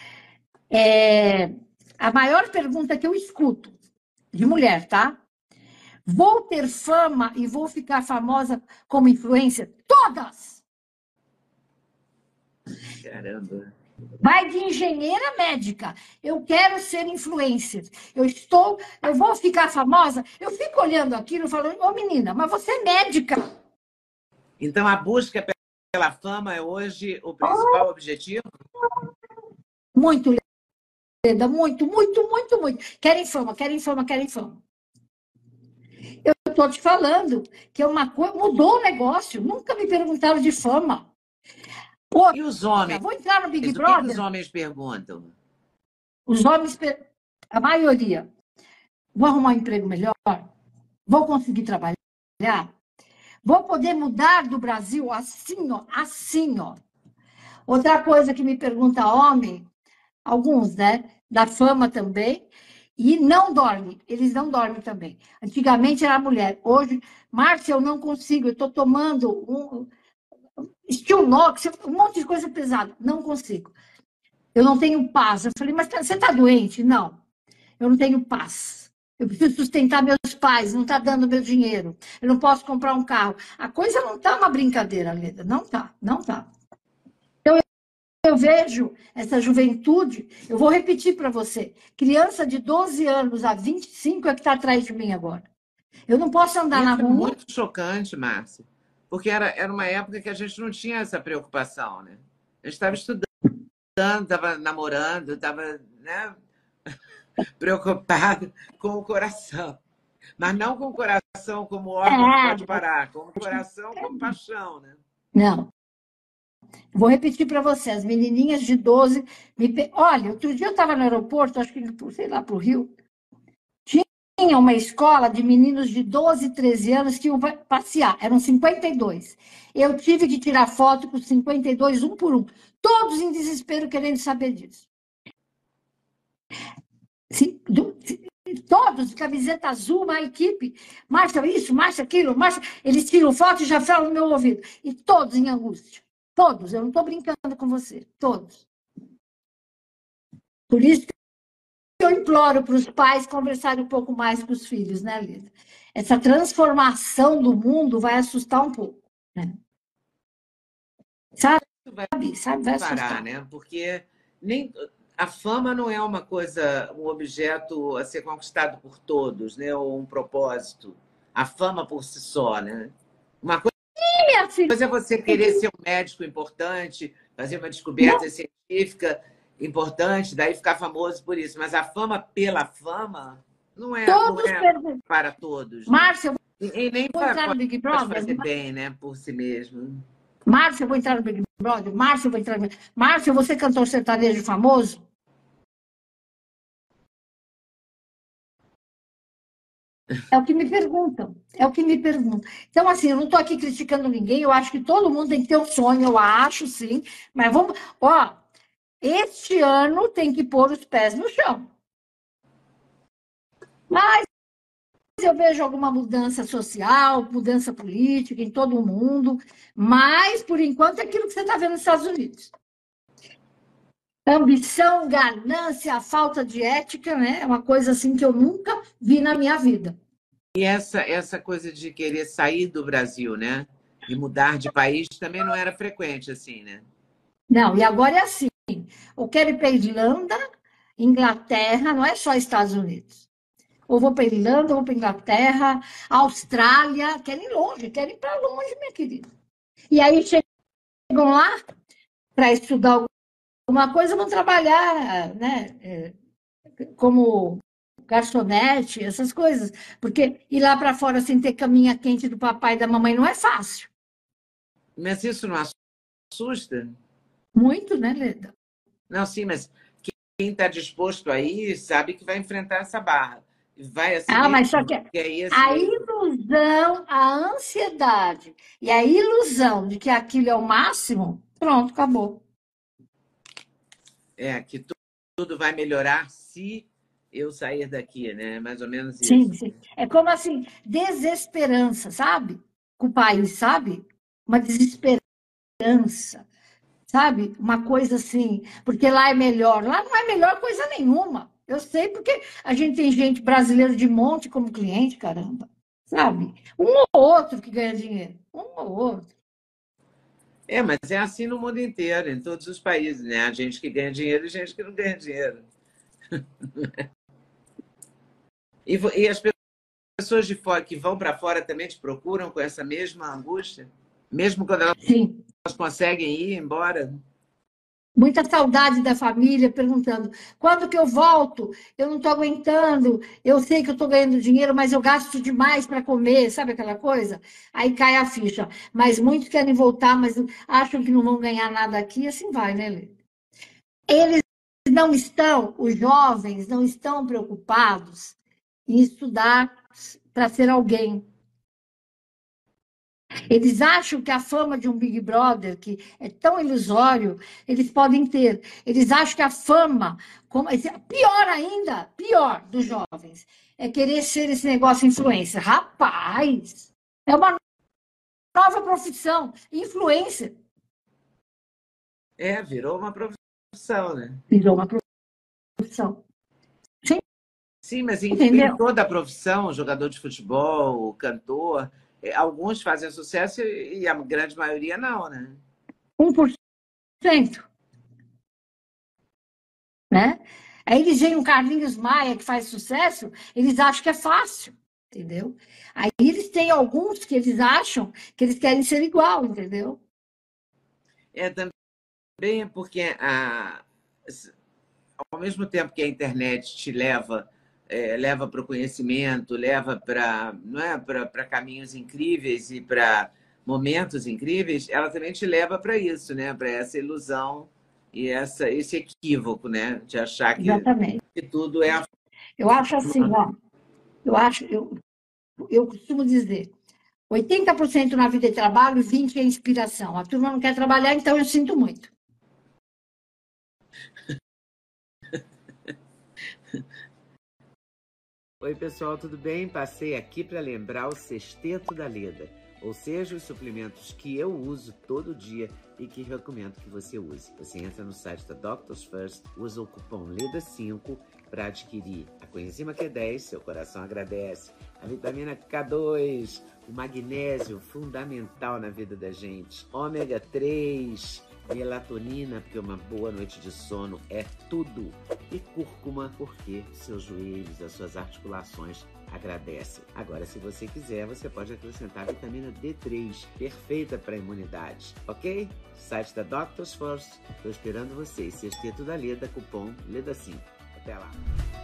Speaker 2: A maior pergunta que eu escuto de mulher, tá? Vou ter fama e vou ficar famosa como influencer? Todas!
Speaker 3: Caramba!
Speaker 2: Vai de engenheira médica. Eu quero ser influencer. Eu vou ficar famosa. Eu fico olhando aquilo e falando, ô menina, mas você é médica.
Speaker 3: Então a busca pela fama é hoje o principal objetivo?
Speaker 2: Muito, Leda, muito, muito, muito, muito. Querem fama, querem fama, querem fama. Eu estou te falando que é uma coisa, mudou o negócio. Nunca me perguntaram de fama.
Speaker 3: E os homens?
Speaker 2: Vou entrar no Big Brother.
Speaker 3: O que os homens perguntam?
Speaker 2: Os homens, a maioria, vou arrumar um emprego melhor? Vou conseguir trabalhar? Vou poder mudar do Brasil assim, ó, assim, ó. Outra coisa que me pergunta homem, alguns, né? Da fama também, e não dorme. Eles não dormem também. Antigamente era mulher. Hoje, Márcia, eu não consigo. Eu estou tomando Stilnox, um monte de coisa pesada. Não consigo. Eu não tenho paz. Eu falei, mas você está doente? Não. Eu não tenho paz. Eu preciso sustentar meus pais, não está dando meu dinheiro. Eu não posso comprar um carro. A coisa não está uma brincadeira, Leda. Não está, não está. Então, eu vejo vejo essa juventude, eu vou repetir para você, criança de 12 anos a 25 é que está atrás de mim agora. Eu não posso andar na
Speaker 3: Isso é
Speaker 2: rua.
Speaker 3: muito chocante, Márcia, porque era uma época que a gente não tinha essa preocupação, né? A gente estava estudando, estava namorando, estava, né, preocupado com o coração. Mas não com o coração como órgão que pode parar, com o coração como paixão, né?
Speaker 2: Não. Vou repetir para você, as menininhas de 12... Olha, outro dia eu estava no aeroporto, acho que, sei lá, para o Rio, tinha uma escola de meninos de 12, 13 anos que iam passear, eram 52. Eu tive que tirar foto com os 52, um por um, todos em desespero querendo saber disso. Todos de camiseta azul, uma equipe, marcha isso, marcha aquilo, marcha. Eles tiram foto e já falam no meu ouvido. E todos em angústia. Todos, eu não estou brincando com você, todos. Por isso que eu imploro para os pais conversarem um pouco mais com os filhos, né, Lida? Essa transformação do mundo vai assustar um pouco, né? Sabe, vai assustar.
Speaker 3: Parar, né? Porque nem a fama não é uma coisa, um objeto a ser conquistado por todos, né? Ou um propósito. A fama por si só, né? Uma coisa é você querer ser um médico importante, fazer uma descoberta científica importante, daí ficar famoso por isso. Mas a fama pela fama não é para todos.
Speaker 2: Márcia,
Speaker 3: e nem
Speaker 2: entrar no Big Brother,
Speaker 3: pode fazer bem, né? Por si mesmo.
Speaker 2: Márcia, eu vou entrar no Big Brother. Márcia, eu vou entrar no... Márcia, você cantor sertanejo famoso? É o que me perguntam. É o que me perguntam. Então, assim, eu não estou aqui criticando ninguém. Eu acho que todo mundo tem que ter um sonho. Eu acho, sim. Mas vamos... Ó, este ano tem que pôr os pés no chão. Mas eu vejo alguma mudança social, mudança política em todo o mundo. Mas, por enquanto, é aquilo que você está vendo nos Estados Unidos. Ambição, ganância, falta de ética, né? É uma coisa assim que eu nunca vi na minha vida.
Speaker 3: E essa coisa de querer sair do Brasil, né? E mudar de país também não era frequente, assim, né?
Speaker 2: Não, e agora é assim. Eu quero ir para a Irlanda, Inglaterra, não é só Estados Unidos. Ou vou para a Irlanda, ou vou para a Inglaterra, Austrália, quero ir longe, quero ir para longe, minha querida. E aí chegam lá para estudar alguma coisa, vão trabalhar, né? Como garçonete, essas coisas. Porque ir lá para fora sem ter caminha quente do papai e da mamãe não é fácil.
Speaker 3: Mas isso não assusta?
Speaker 2: Muito, né, Leda?
Speaker 3: Não, sim, mas quem está disposto a ir sabe que vai enfrentar essa barra. Vai assim.
Speaker 2: Mas só que a ilusão, a ansiedade e a ilusão de que aquilo é o máximo, pronto, acabou.
Speaker 3: Que tudo vai melhorar se eu sair daqui, né? Mais ou menos isso.
Speaker 2: Sim, sim. É como assim, desesperança, sabe? Com o país, sabe? Uma desesperança, sabe? Uma coisa assim, porque lá é melhor. Lá não é melhor coisa nenhuma. Eu sei porque a gente tem gente brasileira de monte como cliente, caramba. Sabe? Um ou outro que ganha dinheiro. Um ou outro.
Speaker 3: Mas é assim no mundo inteiro, em todos os países, né? A gente que ganha dinheiro e gente que não ganha dinheiro. E as pessoas de fora que vão para fora também te procuram com essa mesma angústia? Mesmo quando elas conseguem ir embora?
Speaker 2: Muita saudade da família, perguntando, quando que eu volto? Eu não estou aguentando, eu sei que eu estou ganhando dinheiro, mas eu gasto demais para comer, sabe aquela coisa? Aí cai a ficha. Mas muitos querem voltar, mas acham que não vão ganhar nada aqui, assim vai, né, Lê? Eles não estão, os jovens não estão preocupados em estudar para ser alguém. Eles acham que a fama de um Big Brother, que é tão ilusório, eles podem ter. Eles acham que a fama, pior ainda, pior dos jovens, é querer ser esse negócio influencer. Rapaz, é uma nova profissão, influencer.
Speaker 3: Virou uma profissão, né?
Speaker 2: Virou uma profissão.
Speaker 3: Sim, mas em toda a profissão, jogador de futebol, cantor, alguns fazem sucesso e a grande maioria não, né?
Speaker 2: 1%. né? Aí eles veem um Carlinhos Maia que faz sucesso, eles acham que é fácil, entendeu? Aí eles têm alguns que eles acham que eles querem ser igual, entendeu?
Speaker 3: Também é porque ao mesmo tempo que a internet te leva para o conhecimento, leva para, não é, para caminhos incríveis e para momentos incríveis, ela também te leva para isso, né? Para essa ilusão e esse equívoco, né? De achar
Speaker 2: Exatamente.
Speaker 3: que tudo é a
Speaker 2: Eu acho assim, ó, eu costumo dizer, 80% na vida é trabalho, 20% é inspiração. A turma não quer trabalhar, então eu sinto muito.
Speaker 3: Oi, pessoal, tudo bem? Passei aqui para lembrar o sexteto da Leda, ou seja, os suplementos que eu uso todo dia e que recomendo que você use. Você entra no site da Doctors First, usa o cupom LEDA5 para adquirir a coenzima Q10, seu coração agradece, a vitamina K2, o magnésio, fundamental na vida da gente, ômega 3, melatonina, porque uma boa noite de sono é tudo. E cúrcuma, porque seus joelhos, as suas articulações agradecem. Agora, se você quiser, você pode acrescentar a vitamina D3, perfeita para a imunidade, ok? Site da Doctors First, estou esperando vocês. Sexteto da Leda, cupom LEDA5. Até lá!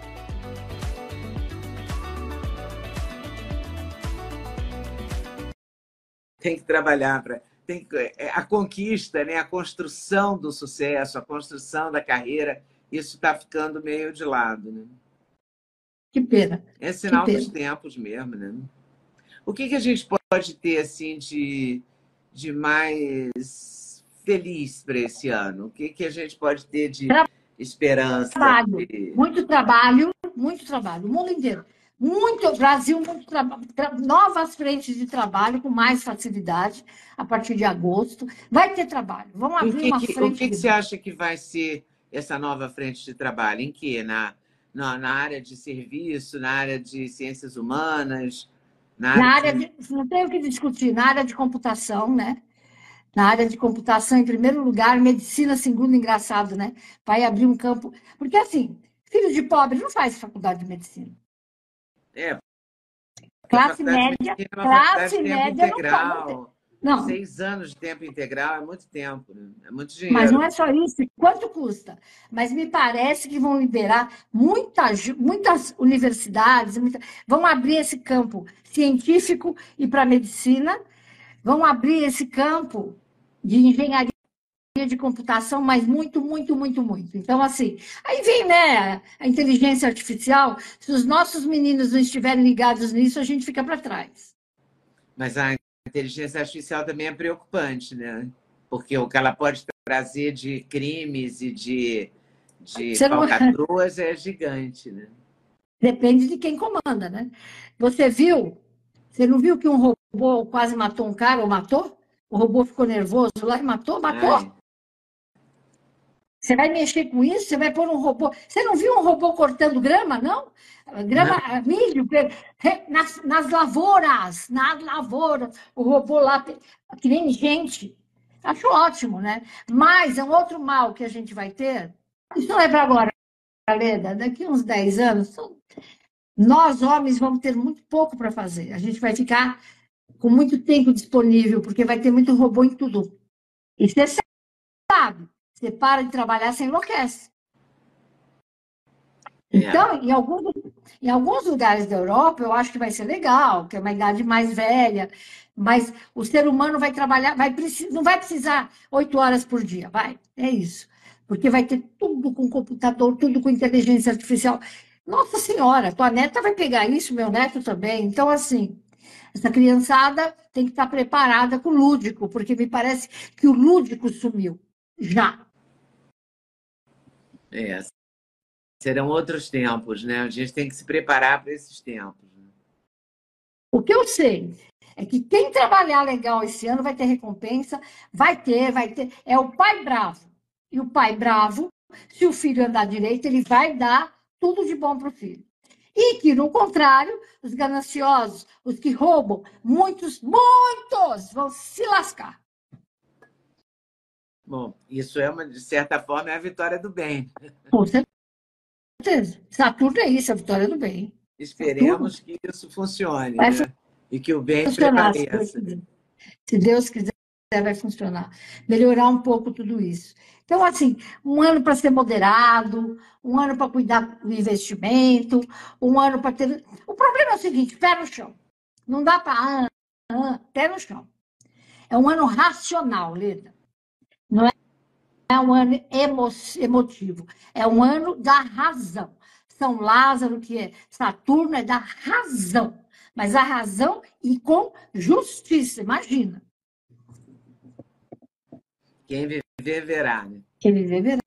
Speaker 3: Tem que trabalhar para... A conquista, né? A construção do sucesso, a construção da carreira, isso está ficando meio de lado, né?
Speaker 2: Que pena.
Speaker 3: É
Speaker 2: Que
Speaker 3: sinal dos
Speaker 2: pena.
Speaker 3: tempos mesmo, né? O que a gente pode ter assim de mais feliz para esse ano? O que a gente pode ter de esperança?
Speaker 2: Trabalho, muito trabalho, muito trabalho, o mundo inteiro. Muito Brasil, muito novas frentes de trabalho com mais facilidade a partir de agosto. Vai ter trabalho. Vamos
Speaker 3: E
Speaker 2: abrir uma
Speaker 3: o
Speaker 2: frente.
Speaker 3: que você acha que vai ser essa nova frente de trabalho? Em que? Na área de serviço, na área de ciências humanas, na área
Speaker 2: Na área
Speaker 3: de...
Speaker 2: não tenho o que discutir, na área de computação, né? Na área de computação, em primeiro lugar, medicina, segundo, engraçado, né? Vai abrir um campo. Porque, assim, filho de pobre não faz faculdade de medicina.
Speaker 3: Porque a faculdade de medicina é uma faculdade de
Speaker 2: Classe
Speaker 3: tempo
Speaker 2: média não pode.
Speaker 3: integral.
Speaker 2: Não,
Speaker 3: 6 anos de tempo integral é muito tempo, né? É muito
Speaker 2: mas não
Speaker 3: dinheiro.
Speaker 2: é só isso. Quanto custa? Mas me parece que vão liberar muitas universidades, vão abrir esse campo científico e para medicina, vão abrir esse campo de engenharia de computação, mas muito, muito, muito, muito. Então, assim, aí vem, né, a inteligência artificial. Se os nossos meninos não estiverem ligados nisso, a gente fica para trás.
Speaker 3: Mas a inteligência artificial também é preocupante, né? Porque o que ela pode trazer de crimes e de
Speaker 2: Você não...
Speaker 3: falcatruas é gigante, né?
Speaker 2: Depende de quem comanda, né? Você viu? Você não viu que um robô quase matou um cara ou matou? O robô ficou nervoso lá e matou? Matou.
Speaker 3: Ai,
Speaker 2: Você vai mexer com isso? Você vai pôr um robô. Você não viu um robô cortando grama, não?
Speaker 3: não,
Speaker 2: Grama, milho, nas lavouras, nas lavouras. O robô lá, que nem gente. Acho ótimo, né? Mas é um outro mal que a gente vai ter. Isso não é para agora, Leda. Daqui uns 10 anos, nós, homens, vamos ter muito pouco para fazer. A gente vai ficar com muito tempo disponível, porque vai ter muito robô em tudo. E você sabe, você para de trabalhar, você enlouquece. Então, em alguns lugares da Europa, eu acho que vai ser legal, que é uma idade mais velha, mas o ser humano vai trabalhar, não vai precisar 8 horas por dia, vai, é isso. Porque vai ter tudo com computador, tudo com inteligência artificial. Nossa Senhora, tua neta vai pegar isso, meu neto também. Então, assim, essa criançada tem que estar preparada com o lúdico, porque me parece que o lúdico sumiu. Já.
Speaker 3: é, serão outros tempos, né? A gente tem que se preparar para esses tempos. Né?
Speaker 2: O que eu sei é que quem trabalhar legal esse ano vai ter recompensa, vai ter. É o pai bravo. E o pai bravo, se o filho andar direito, ele vai dar tudo de bom para o filho. E que, no contrário, os gananciosos, os que roubam, muitos vão se lascar.
Speaker 3: Bom, isso é, de certa forma, é a vitória do bem.
Speaker 2: Com certeza. Saturno é isso, a vitória do bem.
Speaker 3: Esperemos que isso funcione,
Speaker 2: vai
Speaker 3: né? E que o bem
Speaker 2: funcionar,
Speaker 3: prevaleça.
Speaker 2: se Deus quiser, vai funcionar. Melhorar um pouco tudo isso. Então, assim, um ano para ser moderado, um ano para cuidar do investimento, um ano para ter... O problema é o seguinte, pé no chão. Não dá para... pé no chão. É um ano racional, Leda. Não é um ano emotivo. É um ano da razão. São Lázaro, que é Saturno, é da razão. Mas a razão e com justiça, imagina.
Speaker 3: Quem viver, verá, né?
Speaker 2: Quem viver, verá.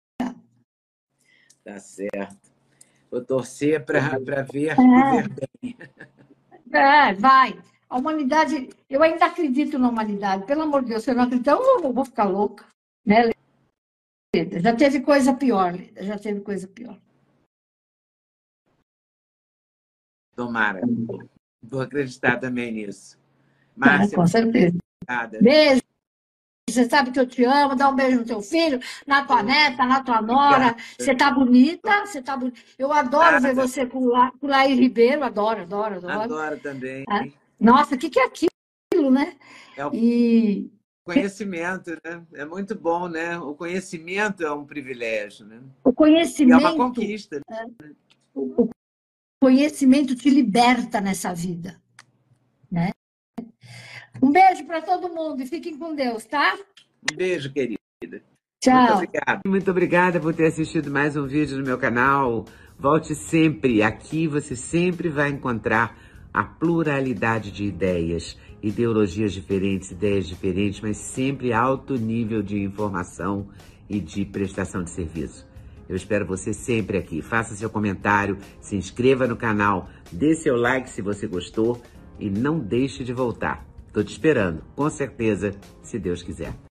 Speaker 3: Tá certo. Vou torcer para ver viver bem.
Speaker 2: Vai. A humanidade, eu ainda acredito na humanidade. Pelo amor de Deus, se eu não acreditar, eu vou ficar louca. Né, Leda? Já teve coisa pior, Leda. Já teve coisa pior.
Speaker 3: Tomara. Vou acreditar também nisso. Márcia,
Speaker 2: Com certeza.
Speaker 3: obrigada.
Speaker 2: Beijo. Você sabe que eu te amo. Dá um beijo no teu filho, na tua neta, na tua nora. Você tá bonita. Você tá bonita. Eu adoro ver você com o Laís Ribeiro. Adoro.
Speaker 3: Adoro também.
Speaker 2: Nossa, o que é aquilo, né?
Speaker 3: É o
Speaker 2: E...
Speaker 3: conhecimento, né? É muito bom, né? O conhecimento é um privilégio, né?
Speaker 2: O conhecimento...
Speaker 3: E é uma conquista.
Speaker 2: O conhecimento te liberta nessa vida, né? Um beijo para todo mundo e fiquem com Deus, tá?
Speaker 3: Um beijo, querida.
Speaker 2: Tchau.
Speaker 3: Muito obrigada. Muito obrigada por ter assistido mais um vídeo no meu canal. Volte sempre. Aqui você sempre vai encontrar a pluralidade de ideias, ideologias diferentes, ideias diferentes, mas sempre alto nível de informação e de prestação de serviço. Eu espero você sempre aqui. Faça seu comentário, se inscreva no canal, dê seu like se você gostou e não deixe de voltar. Estou te esperando, com certeza, se Deus quiser.